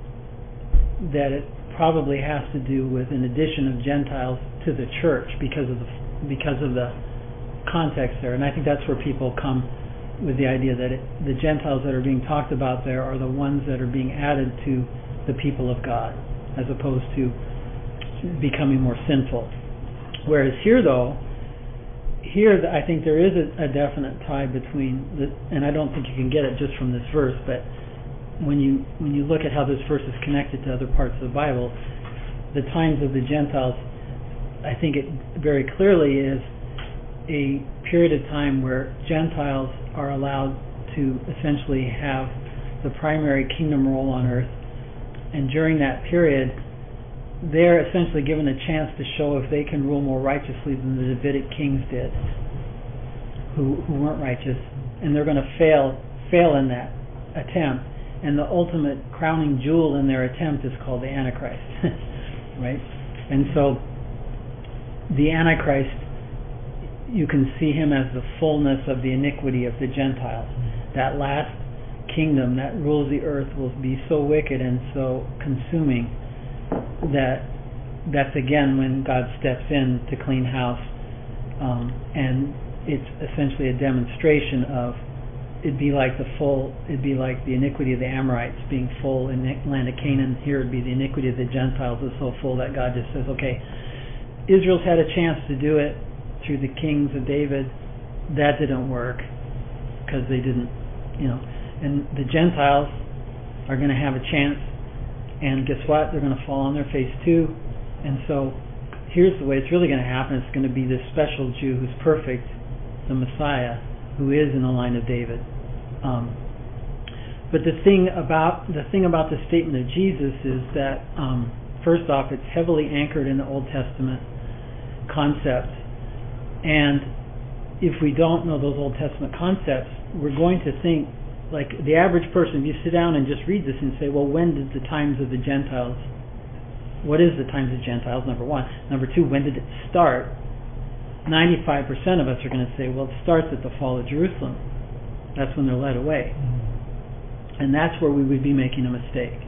that it probably has to do with an addition of Gentiles to the church because of the because of the context there, and I think that's where people come with the idea that it, the Gentiles that are being talked about there are the ones that are being added to the people of God, as opposed to becoming more sinful. Whereas here, though, here I think there is a, a definite tie between the, and I don't think you can get it just from this verse, but when you when you look at how this verse is connected to other parts of the Bible, the times of the Gentiles, I think it very clearly is a period of time where Gentiles are allowed to essentially have the primary kingdom role on earth, and during that period they're essentially given a chance to show if they can rule more righteously than the Davidic kings did, who who weren't righteous, and they're going to fail fail in that attempt. And the ultimate crowning jewel in their attempt is called the Antichrist, right? And so the Antichrist, you can see him as the fullness of the iniquity of the Gentiles. That last kingdom that rules the earth will be so wicked and so consuming that that's again when God steps in to clean house, um, and it's essentially a demonstration of it'd be like the full it'd be like the iniquity of the Amorites being full in the land of Canaan. Here it'd be the iniquity of the Gentiles is so full that God just says, okay, Israel's had a chance to do it through the kings of David. That didn't work because they didn't, you know, and the Gentiles are going to have a chance, and guess what? They're going to fall on their face too. And so here's the way it's really going to happen. It's going to be this special Jew who's perfect, the Messiah, who is in the line of David. Um, but the thing about the thing about the statement of Jesus is that um, first off, it's heavily anchored in the Old Testament concepts, and if we don't know those Old Testament concepts, we're going to think, like the average person, if you sit down and just read this and say, well, when did the times of the Gentiles, what is the times of Gentiles, number one? Number two, when did it start? ninety-five percent of us are going to say, well, it starts at the fall of Jerusalem. That's when they're led away. And that's where we would be making a mistake,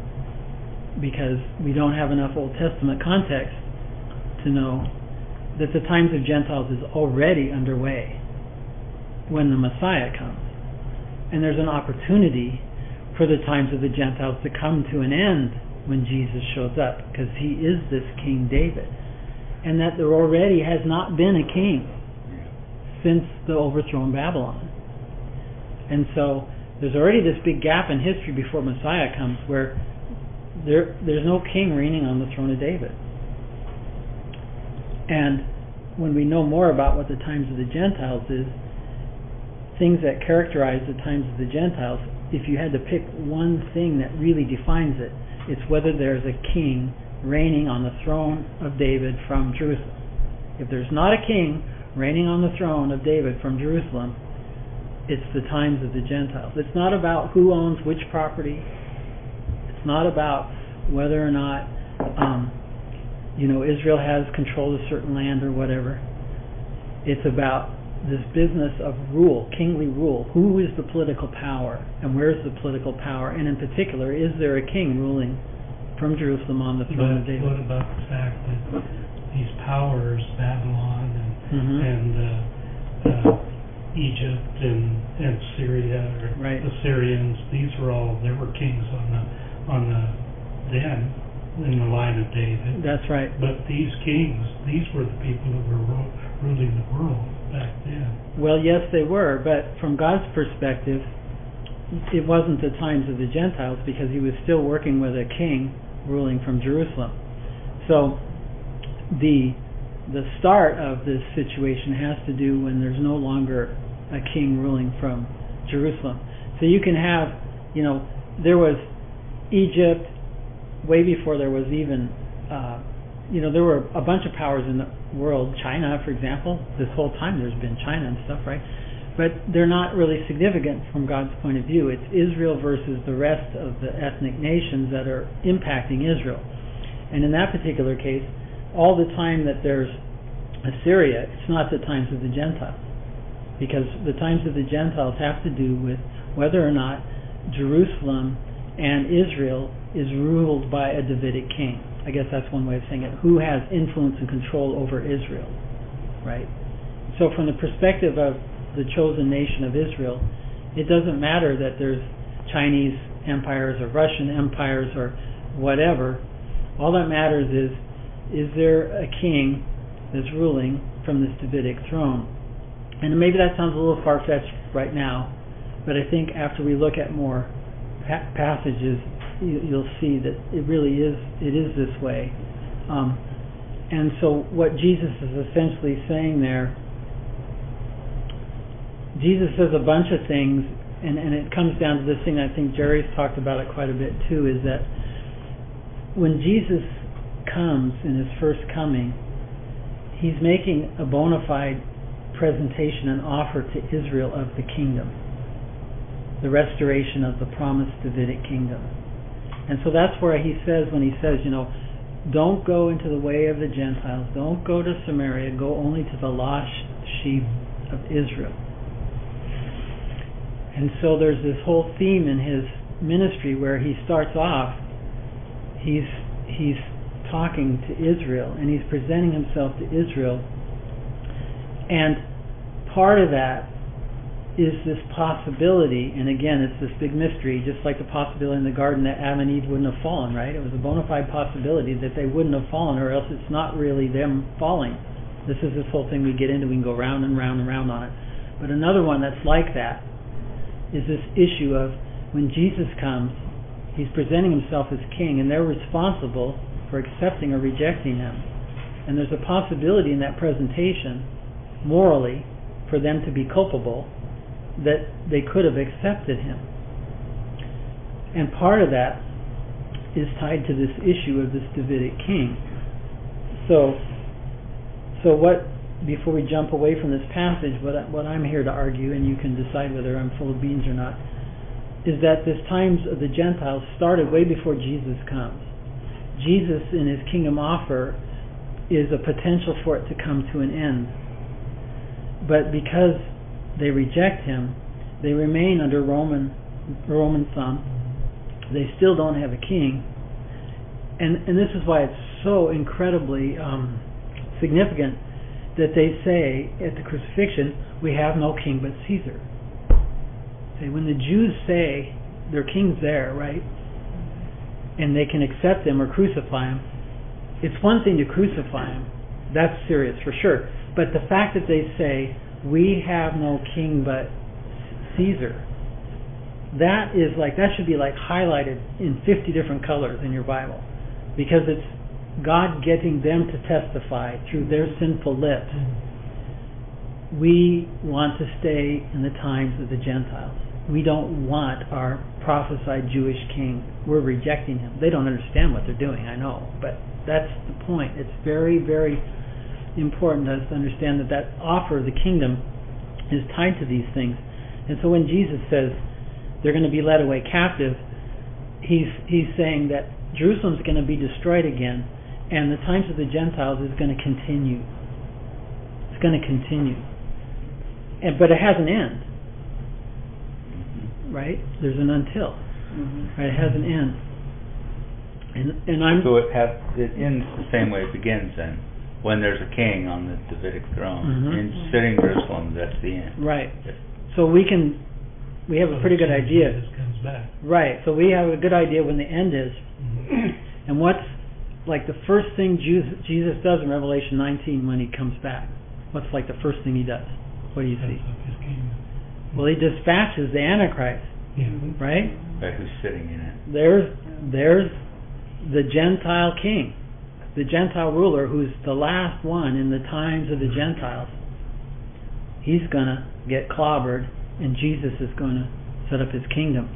because we don't have enough Old Testament context to know that the times of Gentiles is already underway when the Messiah comes. And there's an opportunity for the times of the Gentiles to come to an end when Jesus shows up, because he is this King David. And that there already has not been a king since the overthrown Babylon. And so there's already this big gap in history before Messiah comes where there there's no king reigning on the throne of David. And when we know more about what the times of the Gentiles is, things that characterize the times of the Gentiles, if you had to pick one thing that really defines it, it's whether there's a king reigning on the throne of David from Jerusalem. If there's not a king reigning on the throne of David from Jerusalem, it's the times of the Gentiles. It's not about who owns which property. It's not about whether or not um, you know, Israel has control of a certain land or whatever. It's about this business of rule, kingly rule. Who is the political power, and where's the political power? And in particular, is there a king ruling from Jeruslem on the throne But of David? what about the fact that these powers, Babylon and Mhm. and uh, uh, Egypt and and Syria or Right. Assyrians. These were all there were kings on the on the then in the line of David. That's right. But these kings, these were the people that were ru- ruling the world back then. Well, yes, they were, but from God's perspective, it wasn't the times of the Gentiles because He was still working with a king ruling from Jerusalem. So the the start of this situation has to do when there's no longer a king ruling from Jerusalem. So you can have, you know, there was Egypt way before there was even, uh, you know, there were a bunch of powers in the world. China, for example, this whole time there's been China and stuff, right? But they're not really significant from God's point of view. It's Israel versus the rest of the ethnic nations that are impacting Israel. And in that particular case, all the time that there's Assyria, it's not the times of the Gentiles. Because the times of the Gentiles have to do with whether or not Jerusalem and Israel is ruled by a Davidic king. I guess that's one way of saying it. Who has influence and control over Israel, right? So from the perspective of the chosen nation of Israel, it doesn't matter that there's Chinese empires or Russian empires or whatever. All that matters is, is there a king that's ruling from this Davidic throne? And maybe that sounds a little far-fetched right now, but I think after we look at more pa- passages, you, you'll see that it really is, it is this way. Um, and so what Jesus is essentially saying there, Jesus says a bunch of things, and, and it comes down to this thing. I think Jerry's talked about it quite a bit too, is that when Jesus comes in His first coming, He's making a bona fide presentation and offer to Israel of the kingdom, the restoration of the promised Davidic kingdom. And so that's where He says, when He says, you know, don't go into the way of the Gentiles, don't go to Samaria, go only to the lost sheep of Israel. And so there's this whole theme in His ministry where He starts off, he's he's talking to Israel and He's presenting Himself to Israel, and part of that is this possibility, and again it's this big mystery, just like the possibility in the garden that Adam and Eve wouldn't have fallen, right? It was a bona fide possibility that they wouldn't have fallen, or else it's not really them falling. This is this whole thing we get into, we can go round and round and round on it. But another one that's like that is this issue of when Jesus comes, He's presenting Himself as king, and they're responsible for accepting or rejecting Him. And there's a possibility in that presentation, morally, for them to be culpable, that they could have accepted Him. And part of that is tied to this issue of this Davidic king. So, so what, before we jump away from this passage, what, I, what I'm here to argue, and you can decide whether I'm full of beans or not, is that this times of the Gentiles started way before Jesus comes. Jesus in His kingdom offer is a potential for it to come to an end. But because they reject Him, they remain under Roman Roman thumb. They still don't have a king. And and this is why it's so incredibly um, significant that they say at the crucifixion, we have no king but Caesar. Say, when the Jews say their king's there, right, and they can accept Him or crucify Him, it's one thing to crucify Him. That's serious for sure. But the fact that they say, we have no king but Caesar, that is like, that should be like highlighted in fifty different colors in your Bible, because it's God getting them to testify through their sinful lips. We want to stay in the times of the Gentiles. We don't want our prophesied Jewish king. We're rejecting him. They don't understand what they're doing, I know, but that's the point. It's very, very important to us to understand that that offer of the kingdom is tied to these things. And so when Jesus says they're going to be led away captive, he's he's saying that Jerusalem's going to be destroyed again, and the times of the Gentiles is going to continue. It's going to continue. And, but it has an end. Right? There's an until. Mm-hmm. Right? It has an end. And and I'm so it has it ends the same way it begins then. when there's a king on the Davidic throne. Mhm. And sitting in Jerusalem, that's the end. Right. So we can, we have a pretty good idea. Jesus comes back. Right. So we have a good idea when the end is. Mhm. And what's like the first thing Jesus, Jesus does in Revelation nineteen when he comes back? What's like the first thing he does? What do you see? Sets up his kingdom. Well, he dispatches the Antichrist, Yeah. right? Right, who's sitting in it? There's there's the Gentile king, the Gentile ruler who's the last one in the times of the Gentiles. He's going to get clobbered, and Jesus is going to set up his kingdom.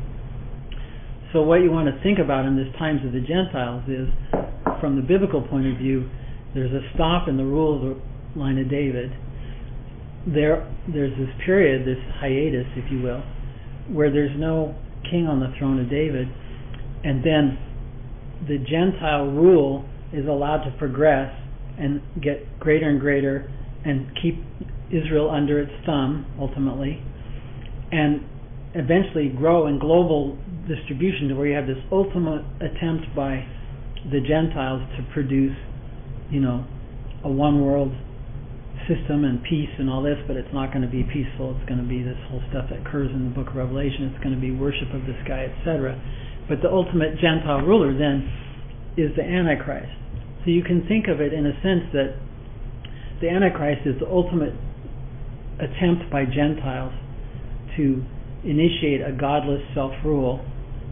So what you want to think about in this times of the Gentiles is, from the biblical point of view, there's a stop in the rule of the line of David. There, there's this period, this hiatus, if you will, where there's no king on the throne of David, and then the Gentile rule is allowed to progress and get greater and greater and keep Israel under its thumb, ultimately, and eventually grow in global distribution to where you have this ultimate attempt by the Gentiles to produce, you know, a one world system and peace and all this, but it's not going to be peaceful. It's going to be this whole stuff that occurs in the book of Revelation. It's going to be worship of the sky, et cetera. But the ultimate Gentile ruler then is the Antichrist. So you can think of it in a sense that the Antichrist is the ultimate attempt by Gentiles to initiate a godless self-rule,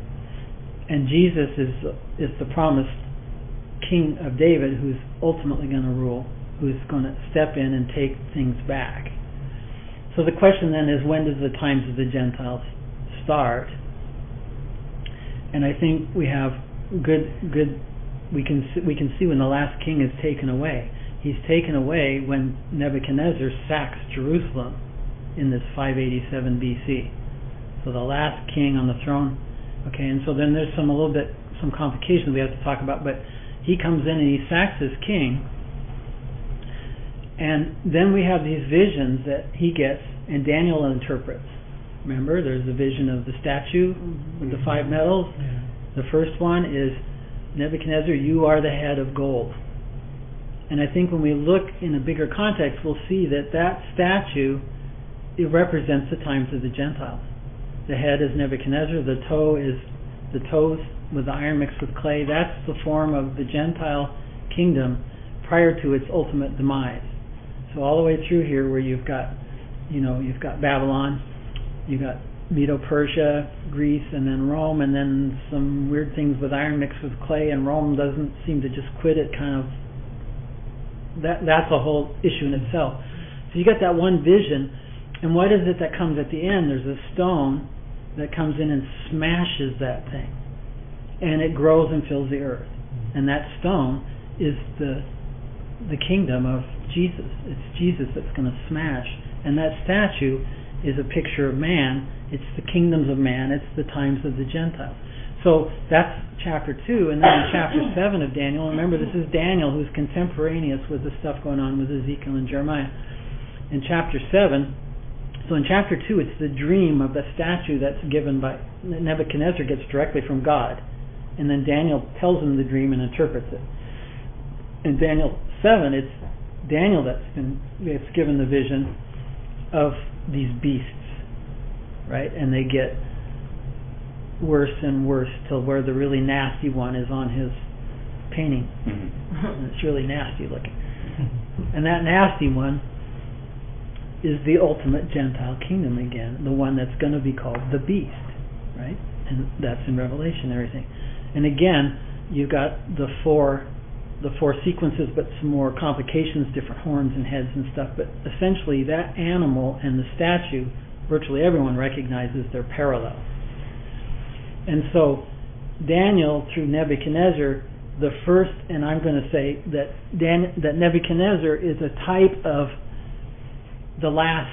and Jesus is is the promised king of David who's ultimately going to rule, who's going to step in and take things back. So the question then is, when does the times of the Gentiles start? And I think we have good good we can see, we can see when the last king is taken away. He's taken away when Nebuchadnezzar sacks Jerusalem in this five eighty-seven B C. So the last king on the throne. Okay, and so then there's some a little bit some complications we have to talk about, but he comes in and he sacks his king, and then we have these visions that he gets and Daniel interprets. Remember, there's the vision of the statue with the five metals. Yeah. The first one is, Nebuchadnezzar, you are the head of gold. And I think when we look in a bigger context, we'll see that that statue, it represents the times of the Gentiles. The head is Nebuchadnezzar, the toe is the toes with the iron mixed with clay. That's the form of the Gentile kingdom prior to its ultimate demise. So all the way through here, where you've got, you know, you've got Babylon, you've got Medo-Persia, Greece, and then Rome, and then some weird things with iron mixed with clay, and Rome doesn't seem to just quit it, kind of. That that's a whole issue in itself. So you got that one vision, and what is it that comes at the end? There's a stone that comes in and smashes that thing, and it grows and fills the earth. And that stone is the the kingdom of Jesus. It's Jesus that's going to smash. And that statue is a picture of man. It's the kingdoms of man. It's the times of the Gentiles. So that's chapter two. And then in chapter seven of Daniel, remember this is Daniel who's contemporaneous with the stuff going on with Ezekiel and Jeremiah. In chapter seven, so in chapter two, it's the dream of the statue that's given by Nebuchadnezzar, gets directly from God. And then Daniel tells him the dream and interprets it. In Daniel seven, it's Daniel that's been that's given the vision of these beasts, right? And they get worse and worse till where the really nasty one is on his painting. Mm-hmm. And it's really nasty looking. And that nasty one is the ultimate Gentile kingdom again, the one that's going to be called the beast, right? And that's in Revelation and everything. And again, you've got the four the four sequences, but some more complications, different horns and heads and stuff. But essentially, that animal and the statue, virtually everyone recognizes they're parallel. And so, Daniel, through Nebuchadnezzar, the first, and I'm going to say that Dan, that Nebuchadnezzar is a type of the last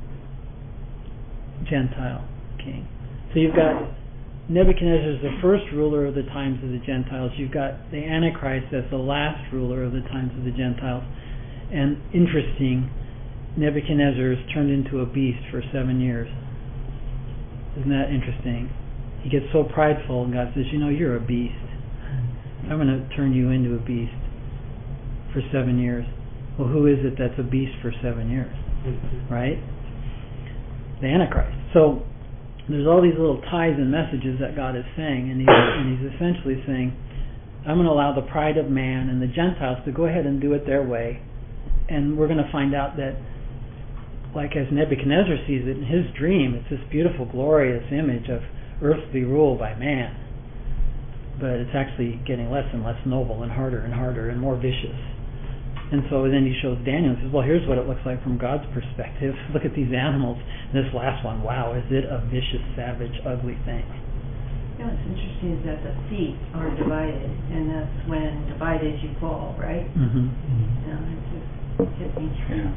Gentile king. So you've got Nebuchadnezzar is the first ruler of the times of the Gentiles. You've got the Antichrist as the last ruler of the times of the Gentiles. And interesting, Nebuchadnezzar is turned into a beast for seven years. Isn't that interesting? He gets so prideful, and God says, you know, you're a beast. I'm going to turn you into a beast for seven years. Well, who is it that's a beast for seven years? Right? The Antichrist. So there's all these little ties and messages that God is saying, and he's, and he's essentially saying, I'm going to allow the pride of man and the Gentiles to go ahead and do it their way, and we're going to find out that, like as Nebuchadnezzar sees it in his dream, it's this beautiful, glorious image of earthly rule by man, but it's actually getting less and less noble and harder and harder and more vicious. And so then he shows Daniel and says, well, here's what it looks like from God's perspective. Look at these animals. And this last one, wow, is it a vicious, savage, ugly thing? You know, what's interesting is that the feet are divided, and that's when divided you fall, right? Mm-hmm. Yeah, it just hit me. Yeah.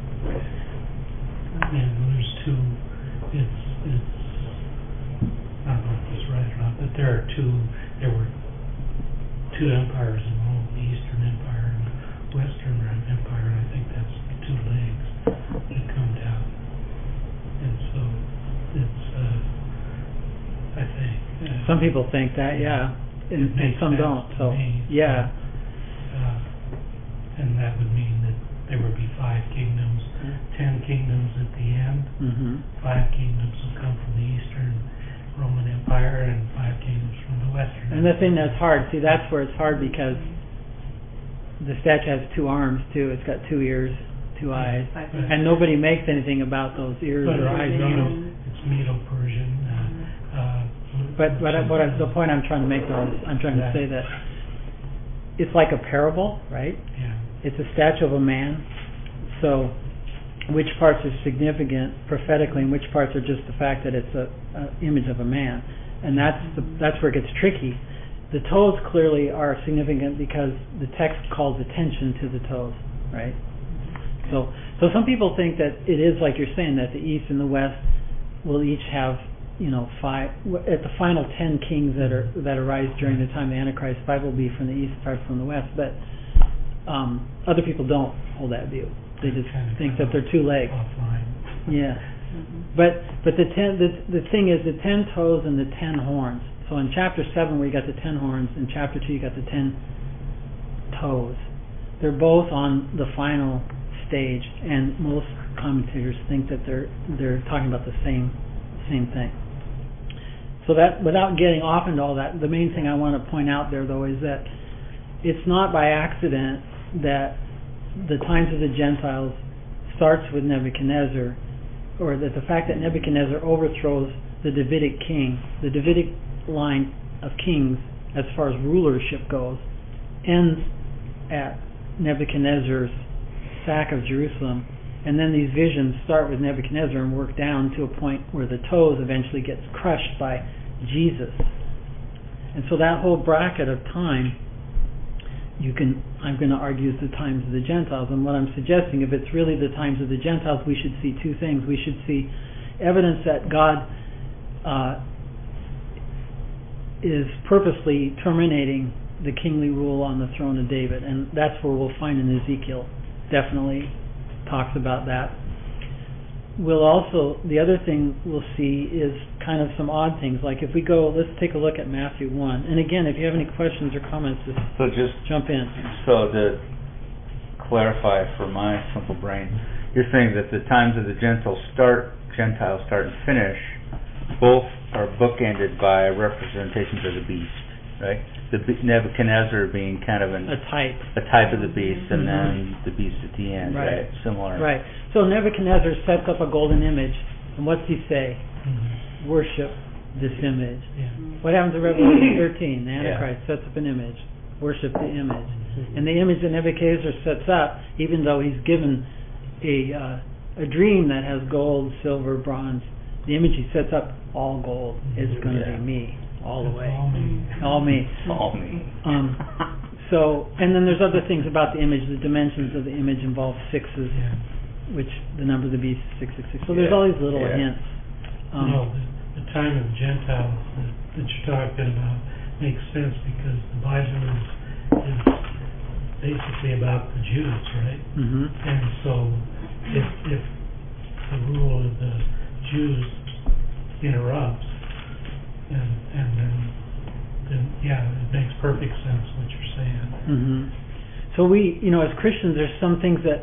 Yeah, well, there's two, it's, it's, I don't know if this is right or not, but there are two, there were two empires in Rome, the Eastern Empire and the Western Empire, and I think that's the two legs that come down. And so it's, uh, I think. Uh, Some people think that, yeah, and, and some don't. So, me, yeah. Uh, and that would mean that there would be five kingdoms, ten kingdoms at the end. Mm-hmm. Five kingdoms will come from the Eastern Roman Empire, and five kingdoms from the Western. And the thing that's hard, see, that's where it's hard because the statue has two arms too. It's got two ears, two eyes, and nobody makes anything about those ears But or it's eyes. Medo, it's Medo-Persian. Uh, uh, But but what I, the point I'm trying to make though is I'm trying to say that it's like a parable, right? Yeah. It's a statue of a man. So which parts are significant prophetically and which parts are just the fact that it's a, a image of a man, and that's the, that's where it gets tricky. The toes clearly are significant because the text calls attention to the toes, right? So so some people think that it is like you're saying, that the East and the West will each have, you know, five at the final ten kings that are that arise during the time of the Antichrist. Five will be from the East, five from the West. But um, other people don't hold that view. They just kind of think that they're two legs. Offline. Yeah. But but the ten the the thing is the ten toes and the ten horns. So in chapter seven where you got the ten horns, in chapter two you got the ten toes. They're both on the final stage, and most commentators think that they're they're talking about the same same thing. So that, without getting off into all that, the main thing I want to point out there though is that it's not by accident that the times of the Gentiles starts with Nebuchadnezzar, or that the fact that Nebuchadnezzar overthrows the Davidic king, the Davidic line of kings as far as rulership goes, ends at Nebuchadnezzar's sack of Jerusalem, and then these visions start with Nebuchadnezzar and work down to a point where the toes eventually gets crushed by Jesus. And so that whole bracket of time, you can, I'm going to argue, is the times of the Gentiles. And what I'm suggesting, if it's really the times of the Gentiles, we should see two things. We should see evidence that God uh, is purposely terminating the kingly rule on the throne of David, and that's where we'll find in Ezekiel definitely talks about that. We'll also, the other thing we'll see is kind of some odd things, like if we go, let's take a look at Matthew one, and again, if you have any questions or comments, just So just jump in. so to clarify for my simple brain, you're saying that the times of the Gentiles start, Gentiles start and finish, both are bookended by representations of the beast, right? The Nebuchadnezzar being kind of an, A type. a type of the beast, and Mm-hmm. then the beast at the end, Right. right? Similar. Right. So Nebuchadnezzar sets up a golden image, and what's he say? Mm-hmm. Worship this image. Yeah. What happens in Revelation thirteen? The Yeah. Antichrist sets up an image. Worship the image. And the image that Nebuchadnezzar sets up, even though he's given a uh, a dream that has gold, silver, bronze, the image he sets up, all gold, is going to Yeah. be me, all the It's way. all me. All me. All me. Um, so, and then there's other things about the image. The dimensions of the image involve sixes, Yeah. which the number of the beast is six six six. So there's Yeah. all these little Yeah. hints. Um, no, the, the time of Gentiles that, that you're talking about makes sense because the Bible is, is basically about the Jews, right? mhm. And so if, if the rule of the Jews interrupts, and, and then, then, yeah, it makes perfect sense what you're saying. hmm So we, you know, as Christians, there's some things that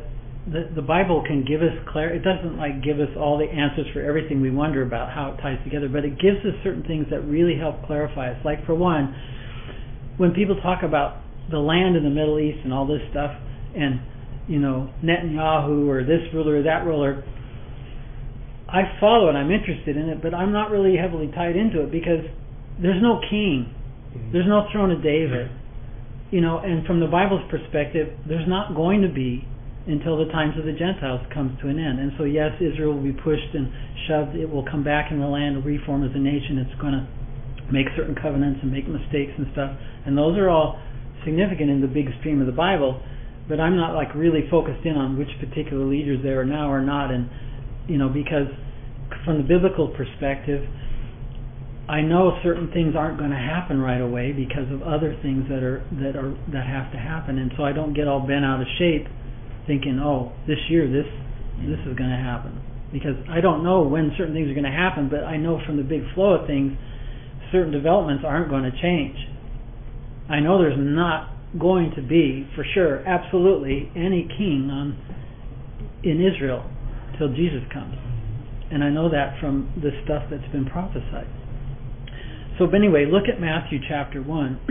the, the Bible can give us clarity. It doesn't like give us all the answers for everything we wonder about, how it ties together, but it gives us certain things that really help clarify us. Like for one, when people talk about the land in the Middle East and all this stuff, and you know, Netanyahu or this ruler or that ruler, I follow it, I'm interested in it, but I'm not really heavily tied into it because there's no king. There's no throne of David. You know, and from the Bible's perspective, there's not going to be until the times of the Gentiles comes to an end. And so yes, Israel will be pushed and shoved. It will come back in the land, reform as a nation. It's going to make certain covenants and make mistakes and stuff. And those are all significant in the big stream of the Bible. But I'm not like really focused in on which particular leaders there are now or not. And, you know, because from the biblical perspective, I know certain things aren't going to happen right away because of other things that are that are that have to happen, and so I don't get all bent out of shape thinking, oh, this year this this is going to happen, because I don't know when certain things are going to happen, but I know from the big flow of things, certain developments aren't going to change. I know there's not going to be, for sure, absolutely any king on in Israel till Jesus comes, and I know that from the stuff that's been prophesied. So but anyway, look at Matthew chapter one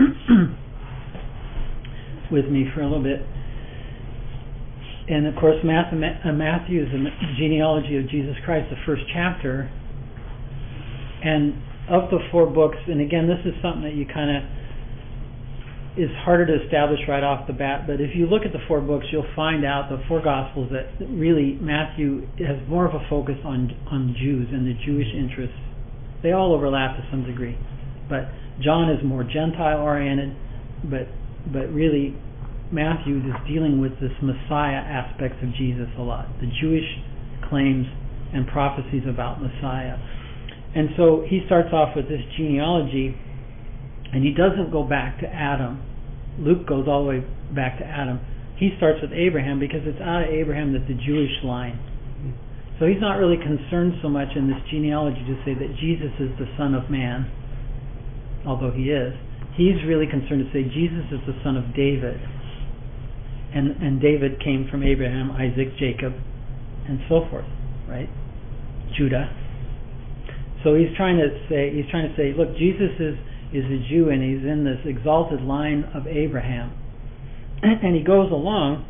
with me for a little bit. And of course, Matthew is the genealogy of Jesus Christ, the first chapter. And of the four books, and again, this is something that you kind of is harder to establish right off the bat, but if you look at the four books, you'll find out the four Gospels that really Matthew has more of a focus on on Jews and the Jewish interests. They all overlap to some degree, but John is more Gentile-oriented, but but really Matthew is dealing with this Messiah aspects of Jesus a lot, the Jewish claims and prophecies about Messiah. And so he starts off with this genealogy, and he doesn't go back to Adam. Luke goes all the way back to Adam. He starts with Abraham because it's out of Abraham that the Jewish line. So he's not really concerned so much in this genealogy to say that Jesus is the Son of Man, although he is. He's really concerned to say Jesus is the son of David. And and David came from Abraham, Isaac, Jacob, and so forth, right? Judah. So he's trying to say he's trying to say, look, Jesus is, is a Jew and he's in this exalted line of Abraham. And he goes along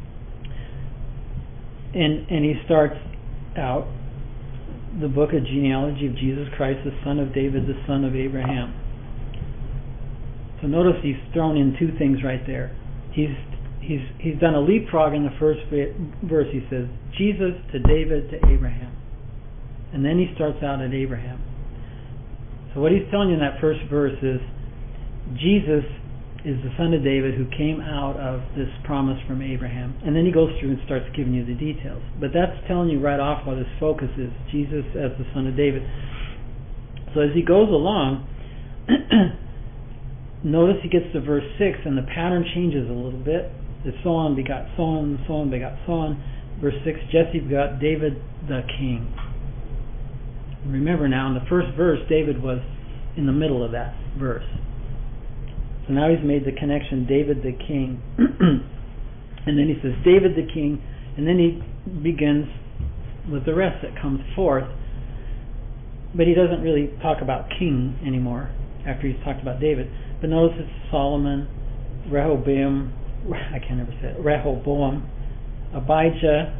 and and he starts out the book of genealogy of Jesus Christ, the son of David, the son of Abraham. So notice he's thrown in two things right there. He's he's he's done a leapfrog in the first verse. He says Jesus to David to Abraham, and then he starts out at Abraham. So what he's telling you in that first verse is Jesus is the son of David who came out of this promise from Abraham. And then he goes through and starts giving you the details. But that's telling you right off what his focus is, Jesus as the son of David. So as he goes along, notice he gets to verse six and the pattern changes a little bit. It's so on begot so on, so on begot so on. Verse six, Jesse begot David the king. Remember now, in the first verse, David was in the middle of that verse. So now he's made the connection, David the king. And then he says, David the king, and then he begins with the rest that comes forth. But he doesn't really talk about king anymore after he's talked about David. But notice it's Solomon, Rehoboam, I can't ever say it, Rehoboam, Abijah,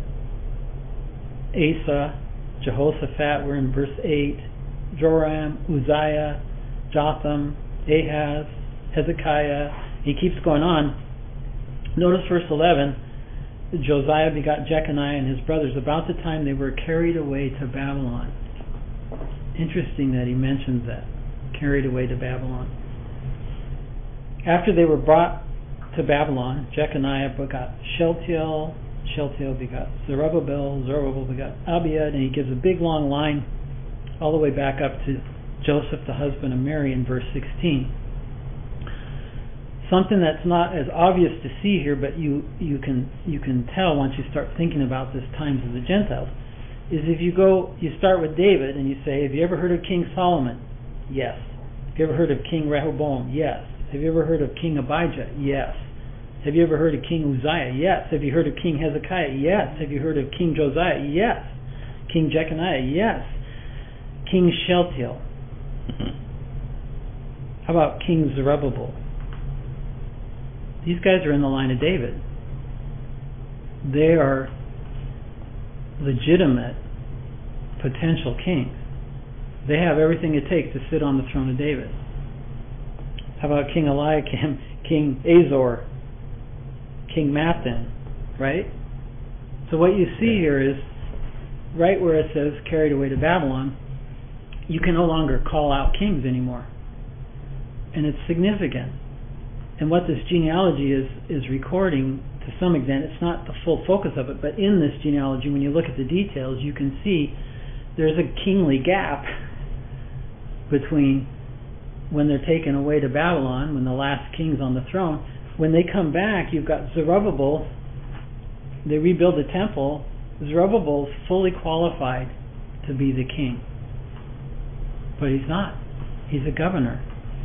Asa, Jehoshaphat, we're in verse eight, Joram, Uzziah, Jotham, Ahaz, Hezekiah. He keeps going on. Notice verse eleven, Josiah begot Jeconiah and his brothers about the time they were carried away to Babylon. Interesting that he mentions that, carried away to Babylon. After they were brought to Babylon, Jeconiah begot Shealtiel, Shealtiel begot Zerubbabel, Zerubbabel begot Abiud, and he gives a big long line all the way back up to Joseph, the husband of Mary, in verse sixteen. Something that's not as obvious to see here, but you, you can you can tell once you start thinking about this times of the Gentiles, is if you go, you start with David and you say, have you ever heard of King Solomon? Yes. Have you ever heard of King Rehoboam? Yes. Have you ever heard of King Abijah? Yes. Have you ever heard of King Uzziah? Yes. Have you heard of King Hezekiah? Yes. Have you heard of King Josiah? Yes. King Jeconiah? Yes. King Shealtiel? How about King Zerubbabel? These guys are in the line of David. They are legitimate potential kings. They have everything it takes to sit on the throne of David. How about King Eliakim, King Azor, King Mathan, right? So what you see here is, right where it says carried away to Babylon, you can no longer call out kings anymore. And it's significant. And what this genealogy is, is recording, to some extent, it's not the full focus of it, but in this genealogy, when you look at the details, you can see there's a kingly gap between when they're taken away to Babylon, when the last king's on the throne. When they come back, you've got Zerubbabel. They rebuild the temple. Zerubbabel's fully qualified to be the king. But he's not. He's a governor.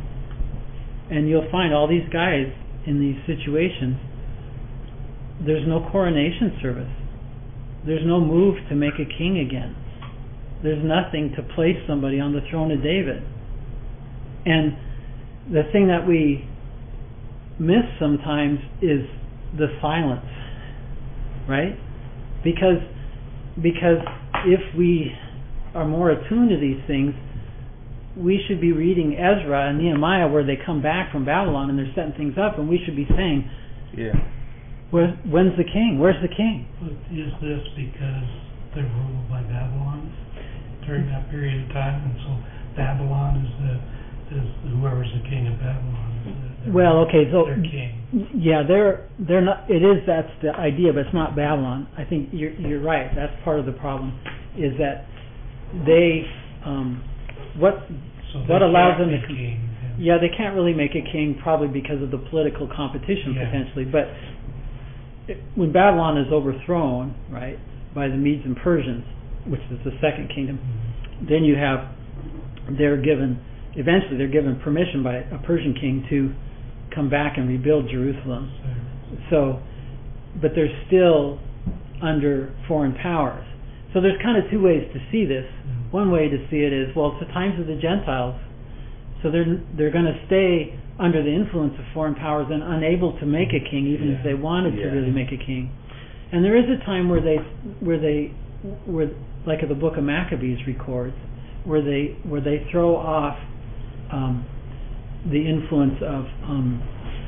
And you'll find all these guys in these situations, there's no coronation service. There's no move to make a king again. There's nothing to place somebody on the throne of David. And the thing that we miss sometimes is the silence, right? Because because if we are more attuned to these things, we should be reading Ezra and Nehemiah where they come back from Babylon and they're setting things up, and we should be saying, yeah, Where, when's the king? Where's the king? But is this because they're ruled by Babylon during that period of time, and so Babylon is the is whoever's the king of Babylon? Is the, Well, okay, so their king. yeah, they're they're not. It is that's the idea, but it's not Babylon. I think you're you're right. That's part of the problem, is that they um, what So what they allows can't them to be king, yeah they can't really make a king, probably because of the political competition Yeah. potentially. But it, when Babylon is overthrown, right, by the Medes and Persians, which is the second kingdom, Mm-hmm. then you have they're given. Eventually, they're given permission by a Persian king to come back and rebuild Jerusalem. So, but they're still under foreign powers. So there's kind of two ways to see this. One way to see it is, well, it's the times of the Gentiles, so they're they're going to stay under the influence of foreign powers and unable to make a king, even Yeah. if they wanted Yeah. to really make a king. And there is a time where they where they where like the book of Maccabees records, where they where they throw off Um, the influence of um,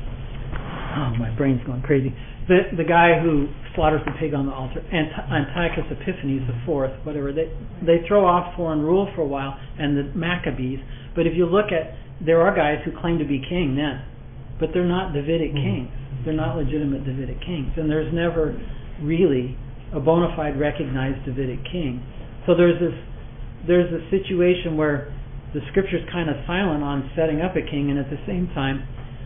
oh, my brain's going crazy. The the guy who slaughters the pig on the altar, Ant- Antiochus Epiphanes the fourth, whatever. They they throw off foreign rule for a while, and the Maccabees. But if you look at, there are guys who claim to be king then, but they're not Davidic kings. They're not legitimate Davidic kings, and there's never really a bona fide recognized Davidic king. So there's this there's a situation where the scripture's kind of silent on setting up a king, and at the same time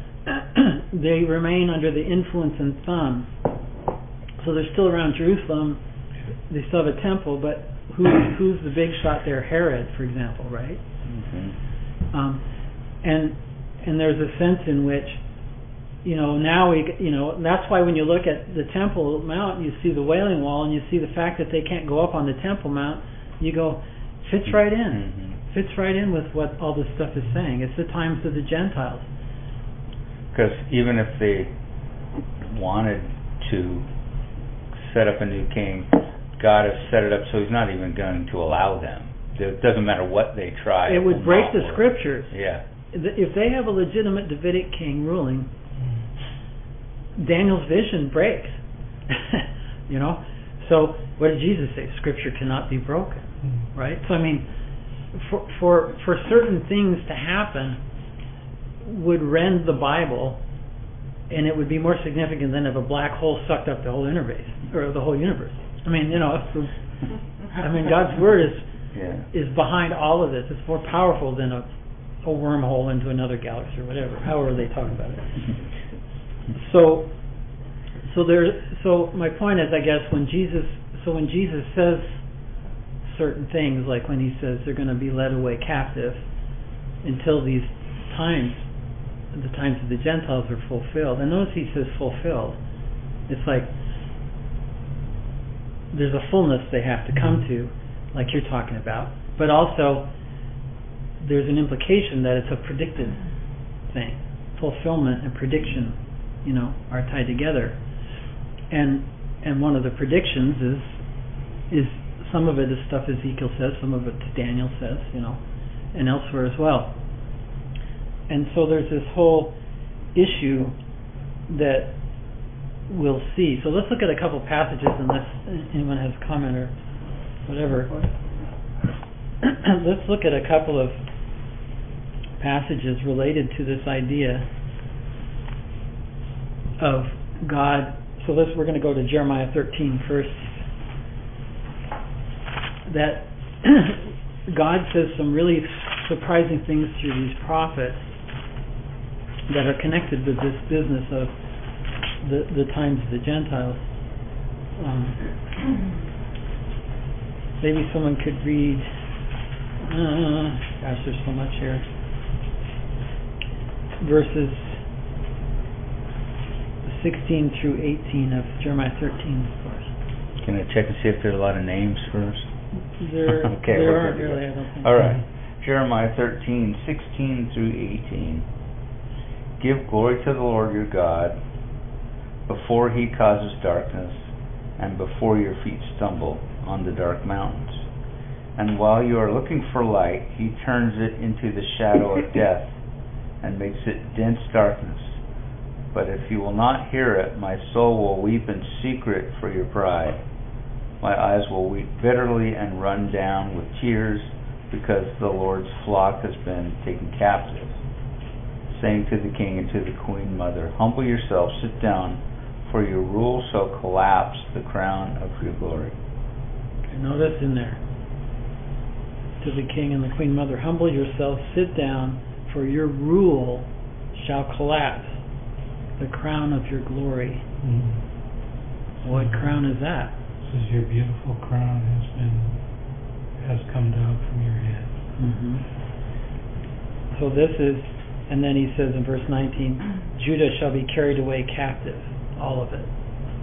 they remain under the influence and thumb. So they're still around Jerusalem, they still have a temple, but who, who's the big shot there? Herod, for example, right? Mm-hmm. Um, and and there's a sense in which, you know, now we, you know, that's why when you look at the Temple Mount, you see the Wailing Wall, and you see the fact that they can't go up on the Temple Mount, you go, fits right in. Mm-hmm. Fits right in with what all this stuff is saying. It's the times of the Gentiles. Because even if they wanted to set up a new king, God has set it up so He's not even going to allow them. It doesn't matter what they try. It would will break not the work. scriptures. Yeah. If they have a legitimate Davidic king ruling, Daniel's vision breaks. You know? So what did Jesus say? Scripture cannot be broken. Right? So I mean, For, for for certain things to happen would rend the Bible, and it would be more significant than if a black hole sucked up the whole universe or the whole universe. I mean, you know, I mean, God's word is Yeah. is behind all of this. It's more powerful than a a wormhole into another galaxy or whatever. However they talk about it. So, so there. So my point is, I guess, when Jesus, so when Jesus says certain things, like when he says they're going to be led away captive until these times the times of the Gentiles are fulfilled. And notice he says fulfilled. It's like there's a fullness they have to come to, like you're talking about. But also there's an implication that it's a predicted thing. Fulfillment and prediction, you know, are tied together. And and one of the predictions is is some of it is stuff Ezekiel says, some of it Daniel says, you know, and elsewhere as well. And so there's this whole issue that we'll see. So let's look at a couple passages, unless anyone has a comment or whatever. Let's look at a couple of passages related to this idea of God. So let's, we're going to go to Jeremiah thirteen first. That God says some really surprising things through these prophets that are connected with this business of the, the times of the Gentiles. Um, maybe someone could read, uh, gosh, there's so much here. Verses sixteen through eighteen of Jeremiah thirteen, of course. Can I check and see if there's a lot of names first? There, okay, there we're aren't good to really, go. I don't think. All right. Jeremiah thirteen, sixteen through eighteen. Give glory to the Lord your God before he causes darkness and before your feet stumble on the dark mountains. And while you are looking for light, he turns it into the shadow of death and makes it dense darkness. But if you will not hear it, my soul will weep in secret for your pride. My eyes will weep bitterly and run down with tears, because the Lord's flock has been taken captive. Saying to the king and to the queen mother, humble yourself, sit down, for your rule shall collapse the crown of your glory. Okay, notice in there, to the king and the queen mother, humble yourself, sit down, for your rule shall collapse the crown of your glory. Mm-hmm. What crown is that? Says your beautiful crown has been has come down from your head. Mm-hmm. So this is, and then he says in verse nineteen, Judah shall be carried away captive, all of it.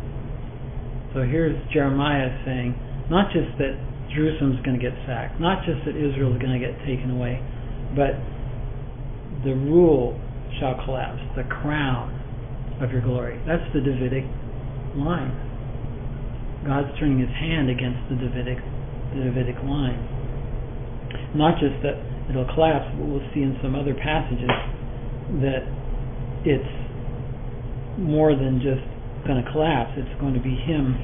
So here's Jeremiah saying, not just that Jerusalem's going to get sacked, not just that Israel is going to get taken away, but the rule shall collapse, the crown of your glory. That's the Davidic line. God's turning his hand against the Davidic, the Davidic line. Not just that it'll collapse, but we'll see in some other passages that it's more than just going to collapse. It's going to be him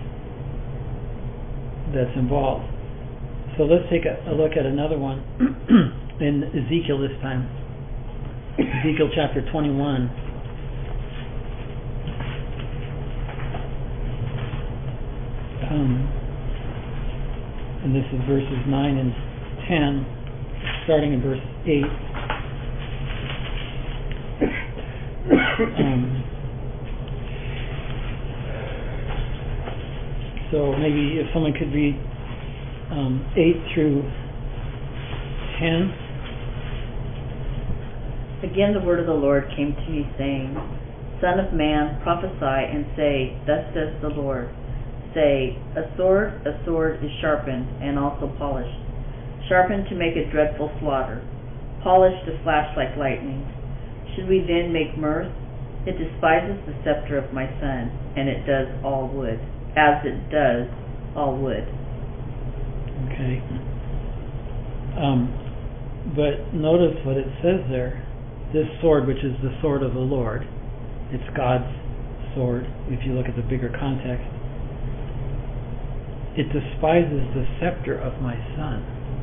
that's involved. So let's take a, a look at another one in Ezekiel this time. Ezekiel chapter twenty-one. Um, and this is verses nine and ten, starting in verse eight. Um, so maybe if someone could read um, eight through ten. Again the word of the Lord came to me, saying, Son of man, prophesy and say, Thus says the Lord. Say, a sword, a sword is sharpened, and also polished, sharpened to make a dreadful slaughter, polished to flash like lightning. Should we then make mirth? It despises the scepter of my son, and it does all wood, as it does all wood. Okay. Um, but notice what it says there. This sword, which is the sword of the Lord, it's God's sword, if you look at the bigger context. It despises the scepter of my son,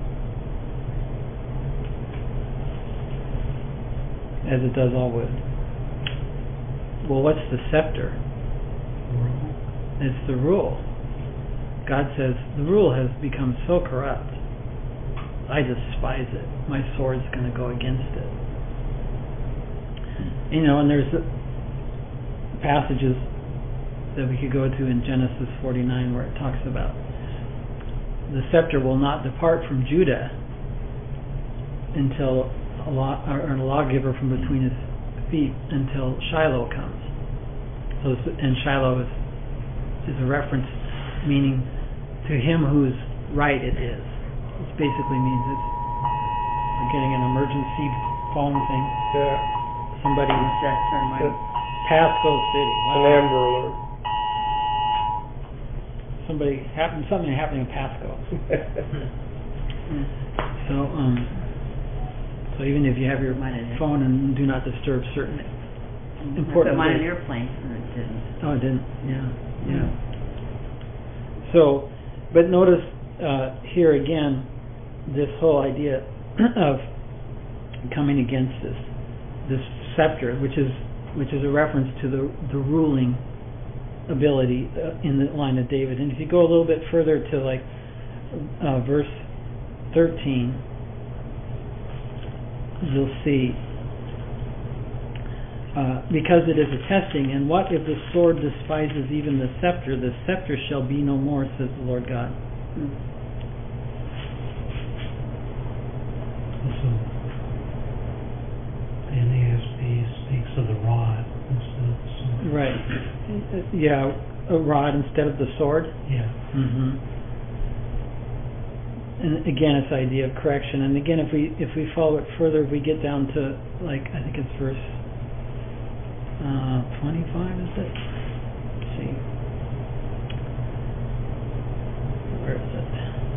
as it does all wood. Well, what's the scepter? Rule. It's the rule. God says, the rule has become so corrupt, I despise it. My sword's going to go against it. You know, and there's passages that we could go to in Genesis forty-nine where it talks about the scepter will not depart from Judah until a, law, or a lawgiver from between his feet until Shiloh comes. So, and Shiloh is, is a reference meaning to him whose right it is. It basically means it's we're getting an emergency phone thing. Yeah, Somebody, Just turn my, It's Pasco City. an Wow. Amber Alert. Somebody happened, something happening in Pasco. mm, So, um, so even if you have your Mine didn't. phone and do not disturb certain I important put mine on dates. airplane and it didn't. Oh, it didn't. Yeah, yeah. So, but notice uh, here again, this whole idea of coming against this this scepter, which is which is a reference to the the ruling ability uh, in the line of David. And if you go a little bit further to like uh, verse thirteen, you'll see. Uh, because it is a testing, and what if the sword despises even the scepter? The scepter shall be no more, says the Lord God. Mm. So, the N A S B speaks of the rod instead of the sword. Right. Uh, Yeah, a rod instead of the sword. Yeah. Mm-hmm. And again, it's the idea of correction. And again, if we if we follow it further, if we get down to like I think it's verse uh, twenty-five, is it? Let's see. Where is it?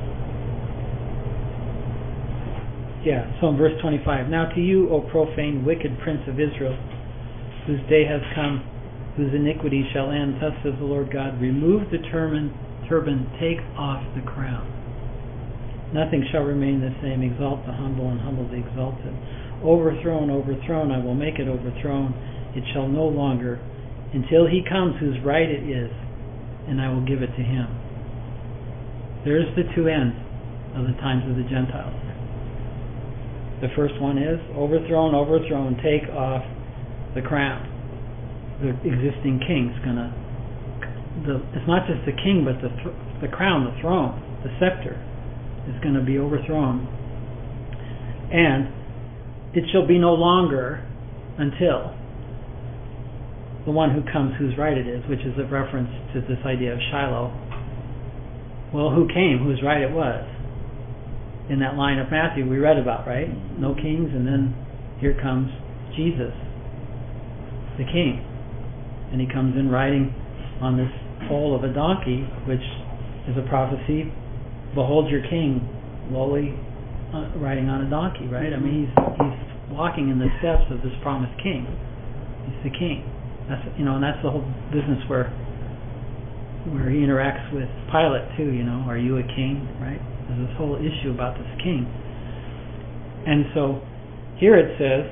Yeah. So in verse twenty-five, now to you, O profane, wicked prince of Israel, whose day has come, whose iniquity shall end. Thus says the Lord God: remove the turban, turban, take off the crown. Nothing shall remain the same. Exalt the humble and humble the exalted. Overthrown, overthrown, I will make it overthrown. It shall no longer, until he comes whose right it is, and I will give it to him. There's the two ends of the times of the Gentiles. The first one is overthrown, overthrown, take off the crown. The existing king's gonna. The it's not just the king, but the th- the crown, the throne, the scepter is going to be overthrown, and it shall be no longer until the one who comes whose right it is, which is a reference to this idea of Shiloh. Well, who came whose right it was? In that line of Matthew we read about, right? No kings, and then here comes Jesus, the king, and he comes in riding on this foal of a donkey, which is a prophecy. Behold your king, lowly, uh, riding on a donkey, right? I mean, he's he's walking in the steps of this promised king. He's the king. That's you know, and that's the whole business where where he interacts with Pilate too. You know, are you a king? Right? There's this whole issue about this king. And so here it says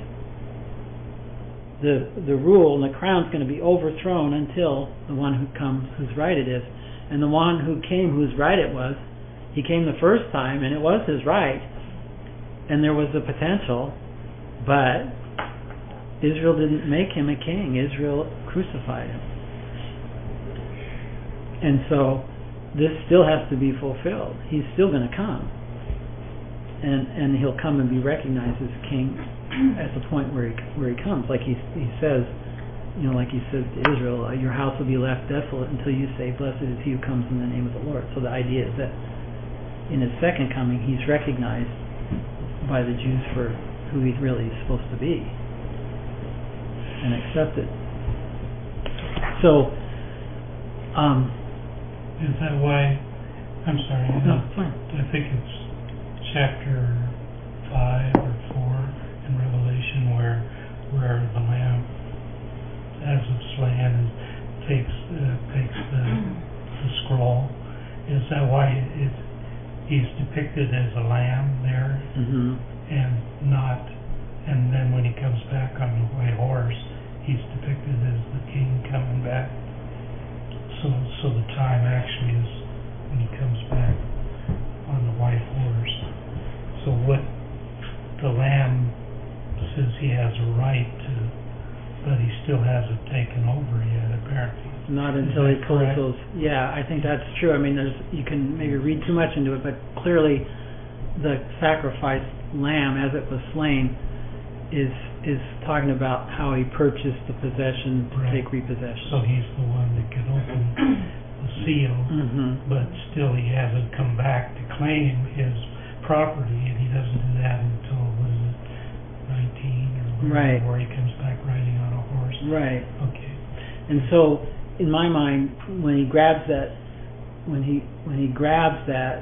the the rule and the crown's going to be overthrown until the one who comes whose right it is, and the one who came whose right it was. He came the first time, and it was his right, and there was the potential, but Israel didn't make him a king. Israel crucified him. And so this still has to be fulfilled. He's still going to come, and and he'll come and be recognized as king at the point where he where he comes. Like he he says, you know, like he says to Israel, your house will be left desolate until you say, blessed is he who comes in the name of the Lord. So the idea is that in his second coming, he's recognized by the Jews for who he really is supposed to be and accepted. So, um, Is that why, I'm sorry, I no, know- it's fine. I think it's chapter five or four in Revelation where where the Lamb, as it's slain, takes uh, takes the, the scroll. Is that why it he's depicted as a lamb there, Mm-hmm. and not, and then when he comes back on the white horse, he's depicted as the king coming back. So, so the time actually is when he comes back on the white horse. So what the lamb says he has a right to, but he still hasn't taken over yet, apparently. Not Is until he that pulls correct? those. Yeah, I think that's true. I mean, there's you can maybe read too much into it, but clearly, the sacrificed lamb, as it was slain, is is talking about how he purchased the possession to Right. take repossession. So he's the one that can open the seal, Mm-hmm. but still he hasn't come back to claim his property, and he doesn't do that until, what is it, nineteen or whatever, Right. where he comes back riding on a horse. Right. Okay. And so, in my mind, when he grabs that, when he when he grabs that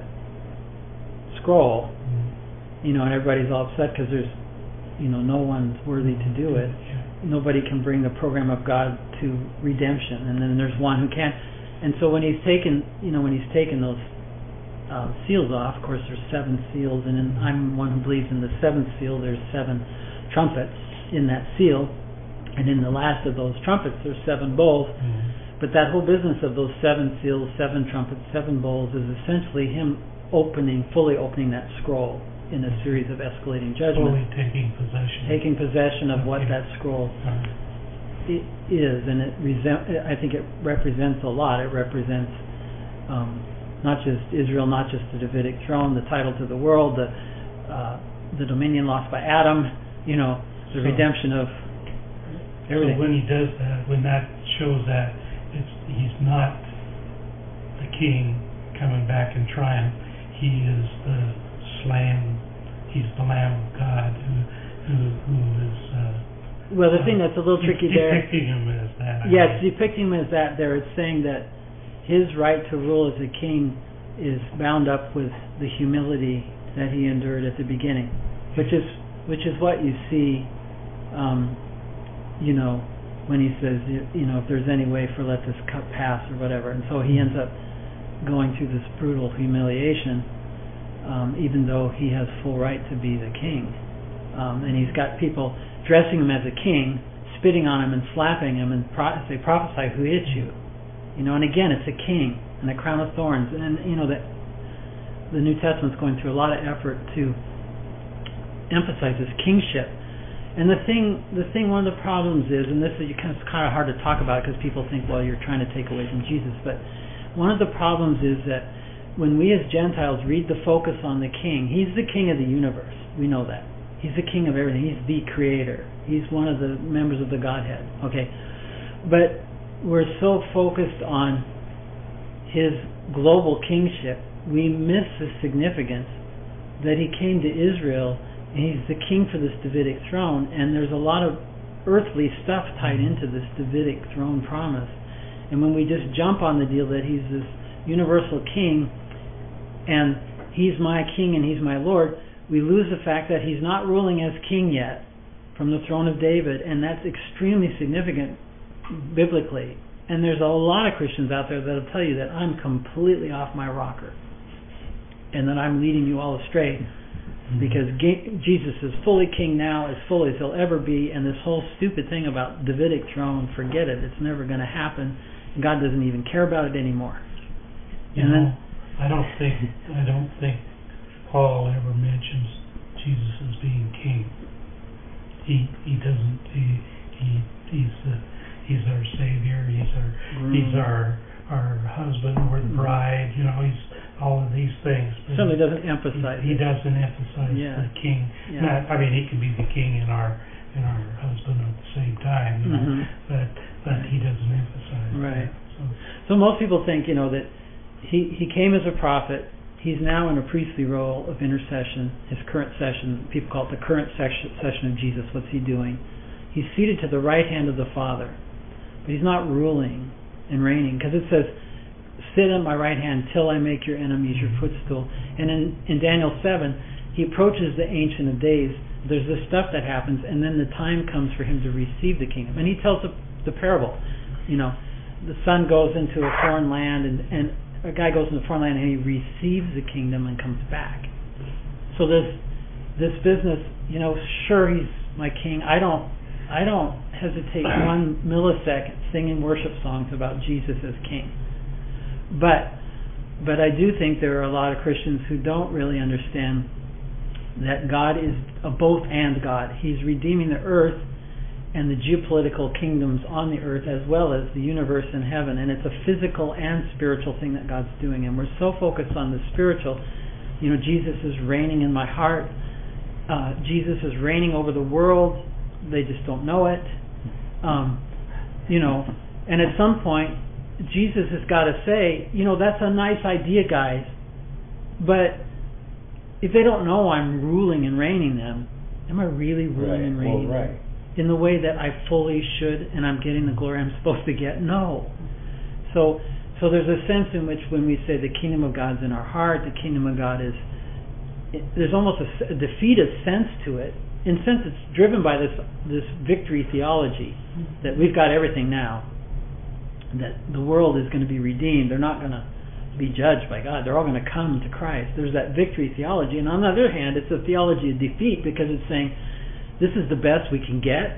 scroll, Mm. you know, and everybody's all upset because there's, you know, no one's worthy to do it. Yeah. Nobody can bring the program of God to redemption, and then there's one who can. And so when he's taken, you know, when he's taken those uh, seals off, of course, there's seven seals, and in, I'm one who believes in the seventh seal. There's seven trumpets in that seal, and in the last of those trumpets, there's seven bowls. Mm. But that whole business of those seven seals, seven trumpets, seven bowls is essentially him opening, fully opening that scroll in a series of escalating judgments, Fully taking possession. taking possession of what Okay. that scroll Alright. i- is, and it resem- I think it represents a lot. It represents um, not just Israel, not just the Davidic throne, the title to the world, the uh, the dominion lost by Adam, you know, the So- redemption of everything. So when he does that, when that shows that it's he's not the king coming back in triumph, he is the slain, he's the Lamb of God who who who is uh, Well, the thing that's a little tricky there, depicting him as that. I yes, mean. depicting him as that there, it's saying that his right to rule as a king is bound up with the humility that he endured at the beginning, which is which is what you see, um, you know, when he says, you, you know, if there's any way for let this cup pass or whatever, and so he ends up going through this brutal humiliation, um, even though he has full right to be the king, um, and he's got people dressing him as a king, spitting on him and slapping him, and pro- say, prophesy who hit you, you know. And again, it's a king and a crown of thorns, and you know that the New Testament's going through a lot of effort to emphasize his kingship. And the thing, the thing, one of the problems is, and this is kind of, it's kind of hard to talk about because people think, well, you're trying to take away from Jesus. But one of the problems is that when we as Gentiles read the focus on the King, he's the King of the universe. We know that. He's the King of everything. He's the Creator. He's one of the members of the Godhead. Okay, but we're so focused on his global kingship, we miss the significance that he came to Israel. He's the king for this Davidic throne, and there's a lot of earthly stuff tied into this Davidic throne promise. And when we just jump on the deal that he's this universal king, and he's my king and he's my Lord, we lose the fact that he's not ruling as king yet from the throne of David, and that's extremely significant biblically. And there's a lot of Christians out there that'll tell you that I'm completely off my rocker, and that I'm leading you all astray. Because Jesus is fully king now, as fully as he'll ever be, and this whole stupid thing about Davidic throne, forget it. It's never going to happen. God doesn't even care about it anymore. You and know, then, I don't think I don't think Paul ever mentions Jesus as being king. He he doesn't. He he he's the he's our savior. He's our groom. he's our our husband. We're the bride. You know, he's all of these things. But certainly he, doesn't emphasize He, he it. doesn't emphasize Yeah. the king. Yeah. Not, I mean, he can be the king and our and our husband at the same time. You know, Mhm. but but he doesn't emphasize. Right. That, so. So most people think, you know, that he, he came as a prophet. He's now in a priestly role of intercession. His current session, people call it the current session, session of Jesus. What's he doing? He's seated to the right hand of the Father. But he's not ruling and reigning, because it says, sit at my right hand till I make your enemies your footstool. And in, in Daniel seven, he approaches the Ancient of Days. There's this stuff that happens, and then the time comes for him to receive the kingdom. And he tells the, the parable. You know, the son goes into a foreign land, and, and a guy goes into a foreign land, and he receives the kingdom and comes back. So this this business, you know, sure, he's my king. I don't I don't hesitate one millisecond singing worship songs about Jesus as king. But but I do think there are a lot of Christians who don't really understand that God is a both and God. He's redeeming the earth and the geopolitical kingdoms on the earth, as well as the universe in heaven. And it's a physical and spiritual thing that God's doing. And we're so focused on the spiritual. You know, Jesus is reigning in my heart. Uh, Jesus is reigning over the world. they just don't know it. Um, you know, and at some point, Jesus has got to say, you know, that's a nice idea, guys, but if they don't know I'm ruling and reigning them, am I really ruling Right. and reigning Well, them right. in the way that I fully should, and I'm getting the glory I'm supposed to get? No. So, so there's a sense in which when we say the kingdom of God's in our heart, the kingdom of God is, it, there's almost a, a defeatist sense to it. In a sense, it's driven by this this victory theology that we've got everything now, that the world is going to be redeemed. They're not going to be judged by God. They're all going to come to Christ. There's that victory theology. And on the other hand, it's a theology of defeat, because it's saying, this is the best we can get.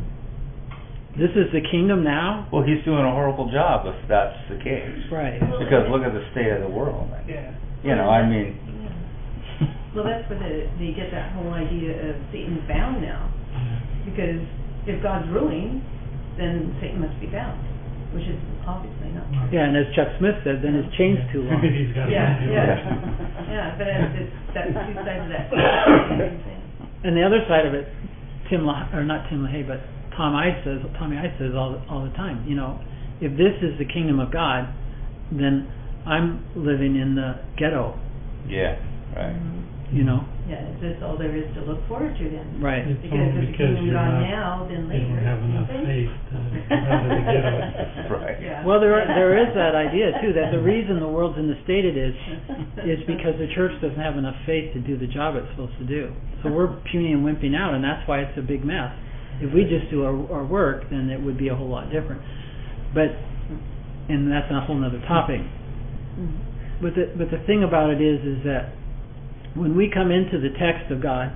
This is the kingdom now. Well, he's doing a horrible job if that's the case. Right. Because look at the state of the world. Yeah. You know, I mean... Well, that's where the, they get that whole idea of Satan's bound now. Because if God's ruling, then Satan must be bound, which is obviously not true. Yeah, and as Chuck Smith said, then his chain's too long. He's got Yeah, to do yeah. it. Yeah, but it's, it's, that's two sides of that same thing. And the other side of it, Tim, La- or not Tim LaHaye, but Tom Ice says, Tommy Ice says all the, all the time, you know, if this is the kingdom of God, then I'm living in the ghetto, Yeah, right. you know? Yeah, that's all there is to look forward to then. Right. It's Because only if the because kingdom you're gone not, now, then you later. don't have enough okay? faith to get out of the ghetto. Right. Yeah. Well, there there is that idea too, that the reason the world's in the state it is is because the church doesn't have enough faith to do the job it's supposed to do. So we're puny and wimping out, and that's why it's a big mess. If we just do our, our work, then it would be a whole lot different. But, and that's a whole other topic. But the but the thing about it is, is that when we come into the text of God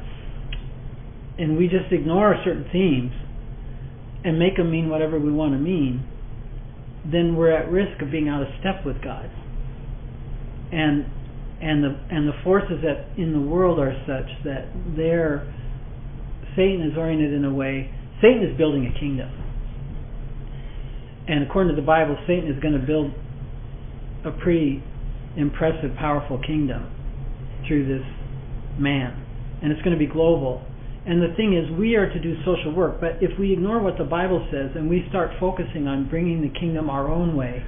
and we just ignore certain themes and make them mean whatever we want to mean, then we're at risk of being out of step with God. And and the and the forces that in the world are such that they're Satan is oriented in a way. Satan is building a kingdom, and according to the Bible, Satan is going to build a pretty impressive, powerful kingdom through this man, and it's going to be global. And the thing is, we are to do social work, but if we ignore what the Bible says and we start focusing on bringing the kingdom our own way,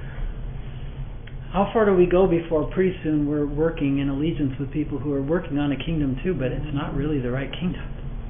how far do we go before pretty soon we're working in allegiance with people who are working on a kingdom too, but it's not really the right kingdom?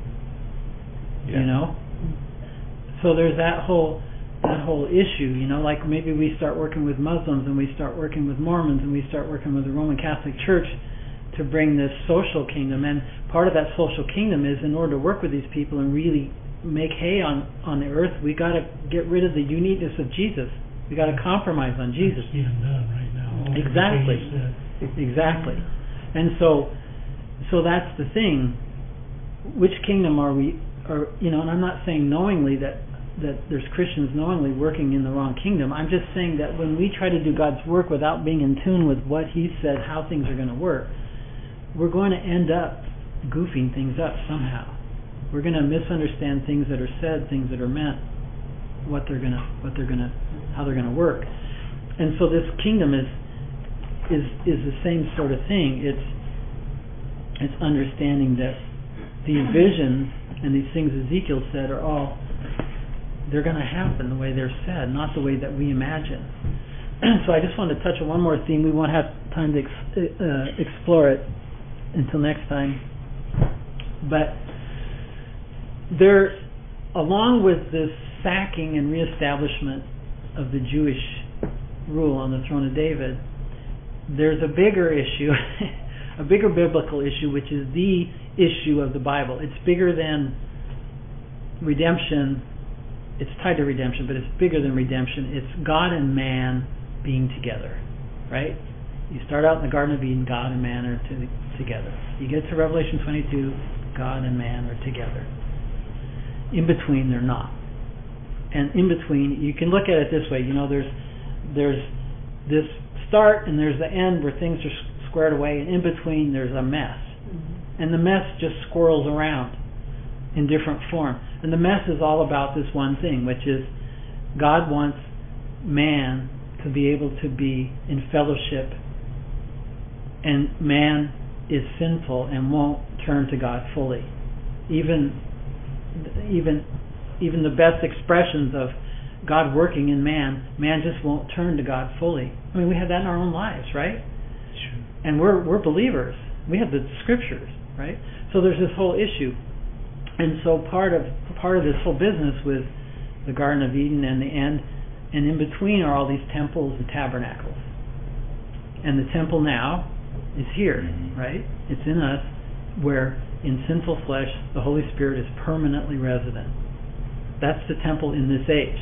Yeah. You know? So there's that whole that whole issue, you know, like maybe we start working with Muslims and we start working with Mormons and we start working with the Roman Catholic Church to bring this social kingdom. And part of that social kingdom is, in order to work with these people and really make hay on, on the earth, we got to get rid of the uniqueness of Jesus. We got to compromise on Jesus. It's being done right now. All Exactly. everything you said. Exactly. And so so that's the thing. Which kingdom are we, or you know, and I'm not saying knowingly that that there's Christians knowingly working in the wrong kingdom. I'm just saying that when we try to do God's work without being in tune with what He said, how things are going to work, we're going to end up goofing things up somehow. We're going to misunderstand things that are said, things that are meant, what they're going to, what they're going to, how they're going to work. And so this kingdom is is is the same sort of thing. It's it's understanding that these visions and these things Ezekiel said are all, they're going to happen the way they're said, not the way that we imagine. So I just wanted to touch on one more theme. We won't have time to ex- uh, explore it until next time. But there, along with this sacking and reestablishment of the Jewish rule on the throne of David, there's a bigger issue, a bigger biblical issue, which is the issue of the Bible. It's bigger than redemption. It's tied to redemption, but it's bigger than redemption. It's God and man being together, right? You start out in the Garden of Eden, God and man are to, together. You get to Revelation twenty-two, God and man are together. In between, they're not. And in between, you can look at it this way. You know, there's there's this start and there's the end where things are squared away, and in between there's a mess. Mm-hmm. And the mess just squirrels around in different form. And the mess is all about this one thing, which is God wants man to be able to be in fellowship, and man is sinful and won't turn to God fully. Even even even the best expressions of God working in man, man just won't turn to God fully. I mean, we have that in our own lives, right? Sure. And we're we're believers. We have the scriptures, right? So there's this whole issue. And so part of part of this whole business with the Garden of Eden and the end, and in between are all these temples and tabernacles. And the temple now is here, mm-hmm. right? It's in us, where in sinful flesh the Holy Spirit is permanently resident. That's the temple in this age.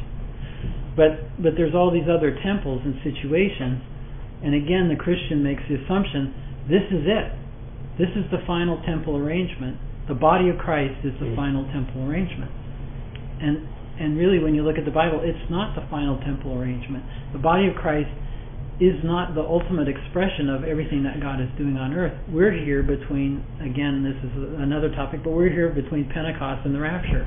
But but there's all these other temples and situations, and again the Christian makes the assumption, this is it. This is the final temple arrangement. The body of Christ is the final temple arrangement. And and really when you look at the Bible, it's not the final temple arrangement. The body of Christ is not the ultimate expression of everything that God is doing on earth. We're here between, again, this is another topic, but we're here between Pentecost and the rapture.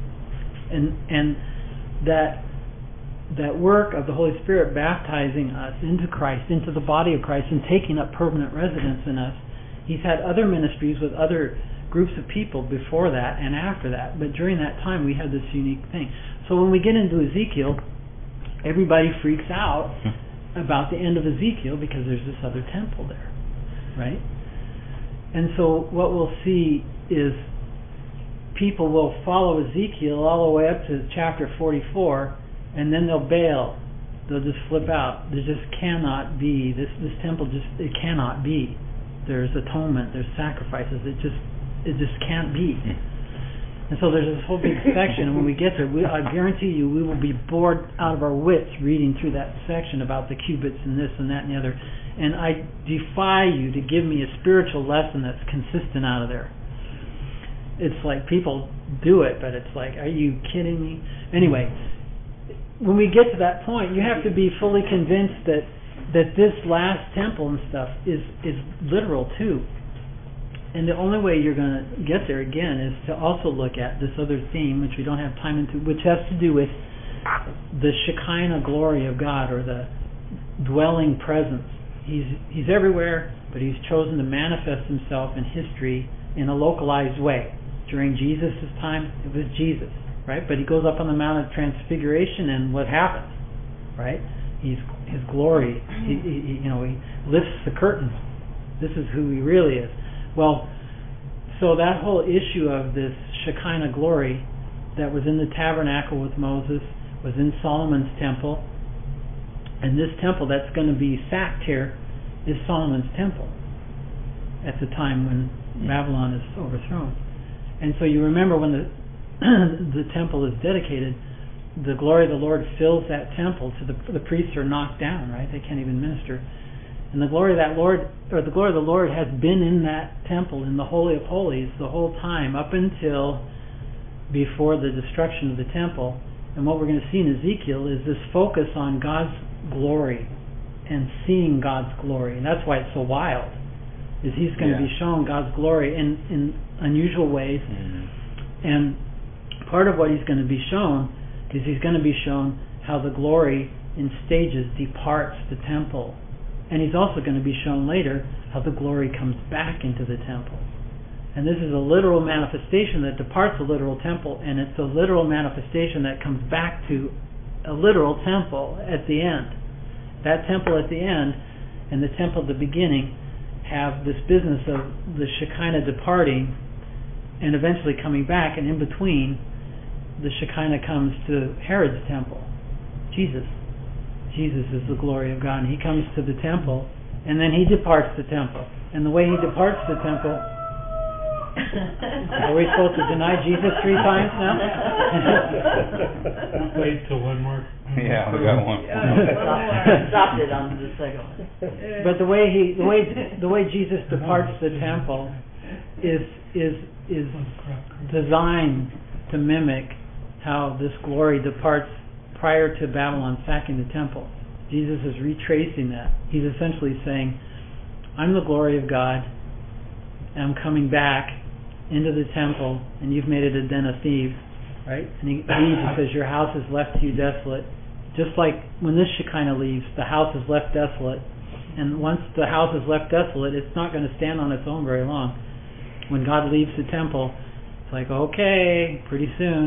And and that that work of the Holy Spirit baptizing us into Christ, into the body of Christ, and taking up permanent residence in us. He's had other ministries with other groups of people before that and after that, but during that time we had this unique thing. So when we get into Ezekiel, everybody freaks out about the end of Ezekiel because there's this other temple there, right? And so what we'll see is people will follow Ezekiel all the way up to chapter forty-four, and then they'll bail. They'll just flip out. There just cannot be this this temple. Just it cannot be. There's atonement. There's sacrifices. It just it just can't be. And so there's this whole big section, and when we get there, we, I guarantee you, we will be bored out of our wits reading through that section about the cubits and this and that and the other. And I defy you to give me a spiritual lesson that's consistent out of there. It's like people do it, but it's like, are you kidding me? Anyway, when we get to that point, you have to be fully convinced that that this last temple and stuff is is literal too. And the only way you're going to get there again is to also look at this other theme, which we don't have time into, which has to do with the Shekinah glory of God, or the dwelling presence. He's he's everywhere, but he's chosen to manifest himself in history in a localized way. During Jesus' time, it was Jesus, right? But he goes up on the Mount of Transfiguration, and what happens, right? He's his glory. He, he you know he lifts the curtains. This is who he really is. Well, so that whole issue of this Shekinah glory that was in the tabernacle with Moses was in Solomon's temple, and this temple that's going to be sacked here is Solomon's temple at the time when Babylon is overthrown. And so you remember when the the temple is dedicated, the glory of the Lord fills that temple to the the priests are knocked down, right? They can't even minister. And the glory of that Lord, or the glory of the Lord, has been in that temple, in the Holy of Holies, the whole time, up until before the destruction of the temple. And what we're going to see in Ezekiel is this focus on God's glory and seeing God's glory. And that's why it's so wild, is he's going yeah. to be shown God's glory in, in unusual ways. Mm-hmm. And part of what he's going to be shown is he's going to be shown how the glory in stages departs the temple. And he's also going to be shown later how the glory comes back into the temple. And this is a literal manifestation that departs the literal temple, and it's a literal manifestation that comes back to a literal temple at the end. That temple at the end and the temple at the beginning have this business of the Shekinah departing and eventually coming back, and in between the Shekinah comes to Herod's temple, Jesus. Jesus is the glory of God, and he comes to the temple, and then he departs the temple. And the way he departs the temple, are we supposed to deny Jesus three times now? Wait till one more. Yeah, we got one. Stopped it on the second one. But the way he, the way, the way Jesus departs the temple is is is designed to mimic how this glory departs prior to Babylon sacking the temple. Jesus is retracing that. He's essentially saying, I'm the glory of God, and I'm coming back into the temple, and you've made it a den of thieves, right? And he leaves and says, your house is left to you desolate. Just like when this Shekinah leaves, the house is left desolate. And once the house is left desolate, it's not going to stand on its own very long. When God leaves the temple, it's like, okay, pretty soon,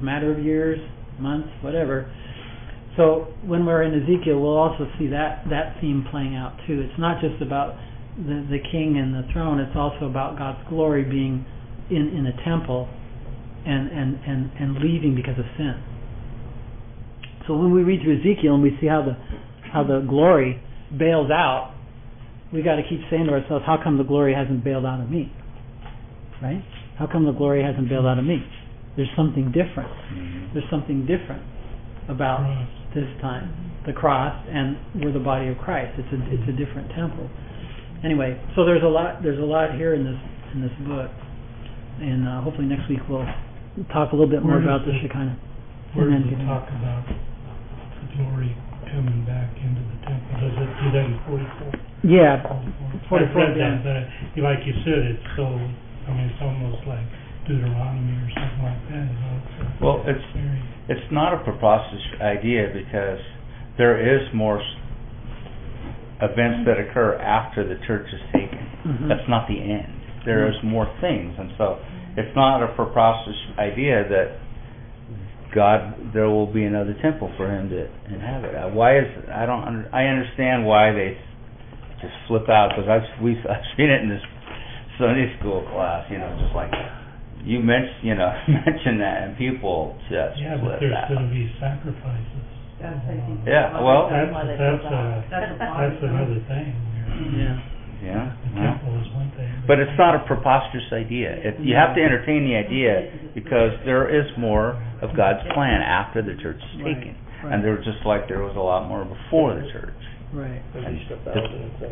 a matter of years, months, whatever. So when we're in Ezekiel, we'll also see that, that theme playing out too. It's not just about the, the king and the throne, it's also about God's glory being in, in a temple and, and, and, and leaving because of sin. So when we read through Ezekiel and we see how the how the glory bails out, we got to keep saying to ourselves, how come the glory hasn't bailed out of me? Right? How come the glory hasn't bailed out of me? There's something different. Mm-hmm. There's something different about this time. The cross, and we're the body of Christ. It's a it's a different temple. Anyway, so there's a lot there's a lot here in this in this book, and uh, hopefully next week we'll talk a little bit more Where about the does it- Shekinah. Where And does then it get talk about the glory coming back into the temple? Does it do that in forty-four? Yeah, I've read that, but it- like you said, it's so, I mean, it's almost like Deuteronomy or something like that, you know? It's a- Well, it's very, it's not a preposterous idea because there is more s- events that occur after the church is taken. Mhm. That's not the end. There is more things, and so it's not a preposterous idea that God, there will be another temple for Him to inhabit. Uh, Why is I don't under, I understand why they just flip out, because I've we've I've seen it in this Sunday school class. You know, just like you mentioned, you know, mention that, and people just yeah, but flip there's out. going to be sacrifices. That's, I think. Yeah, well, That's, why they that's, pulled a, out. That's a that's problem. another thing. Yeah. yeah. The Well. temple is one thing. But it's not a preposterous idea. If you have to entertain the idea, because there is more of God's plan after the church is Right, taken, right. and there was just like there was a lot more before the church. Right. And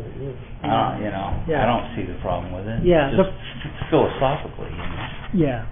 uh, you know, Yeah. I don't see the problem with it. Yeah, Just the- philosophically, you know. Yeah.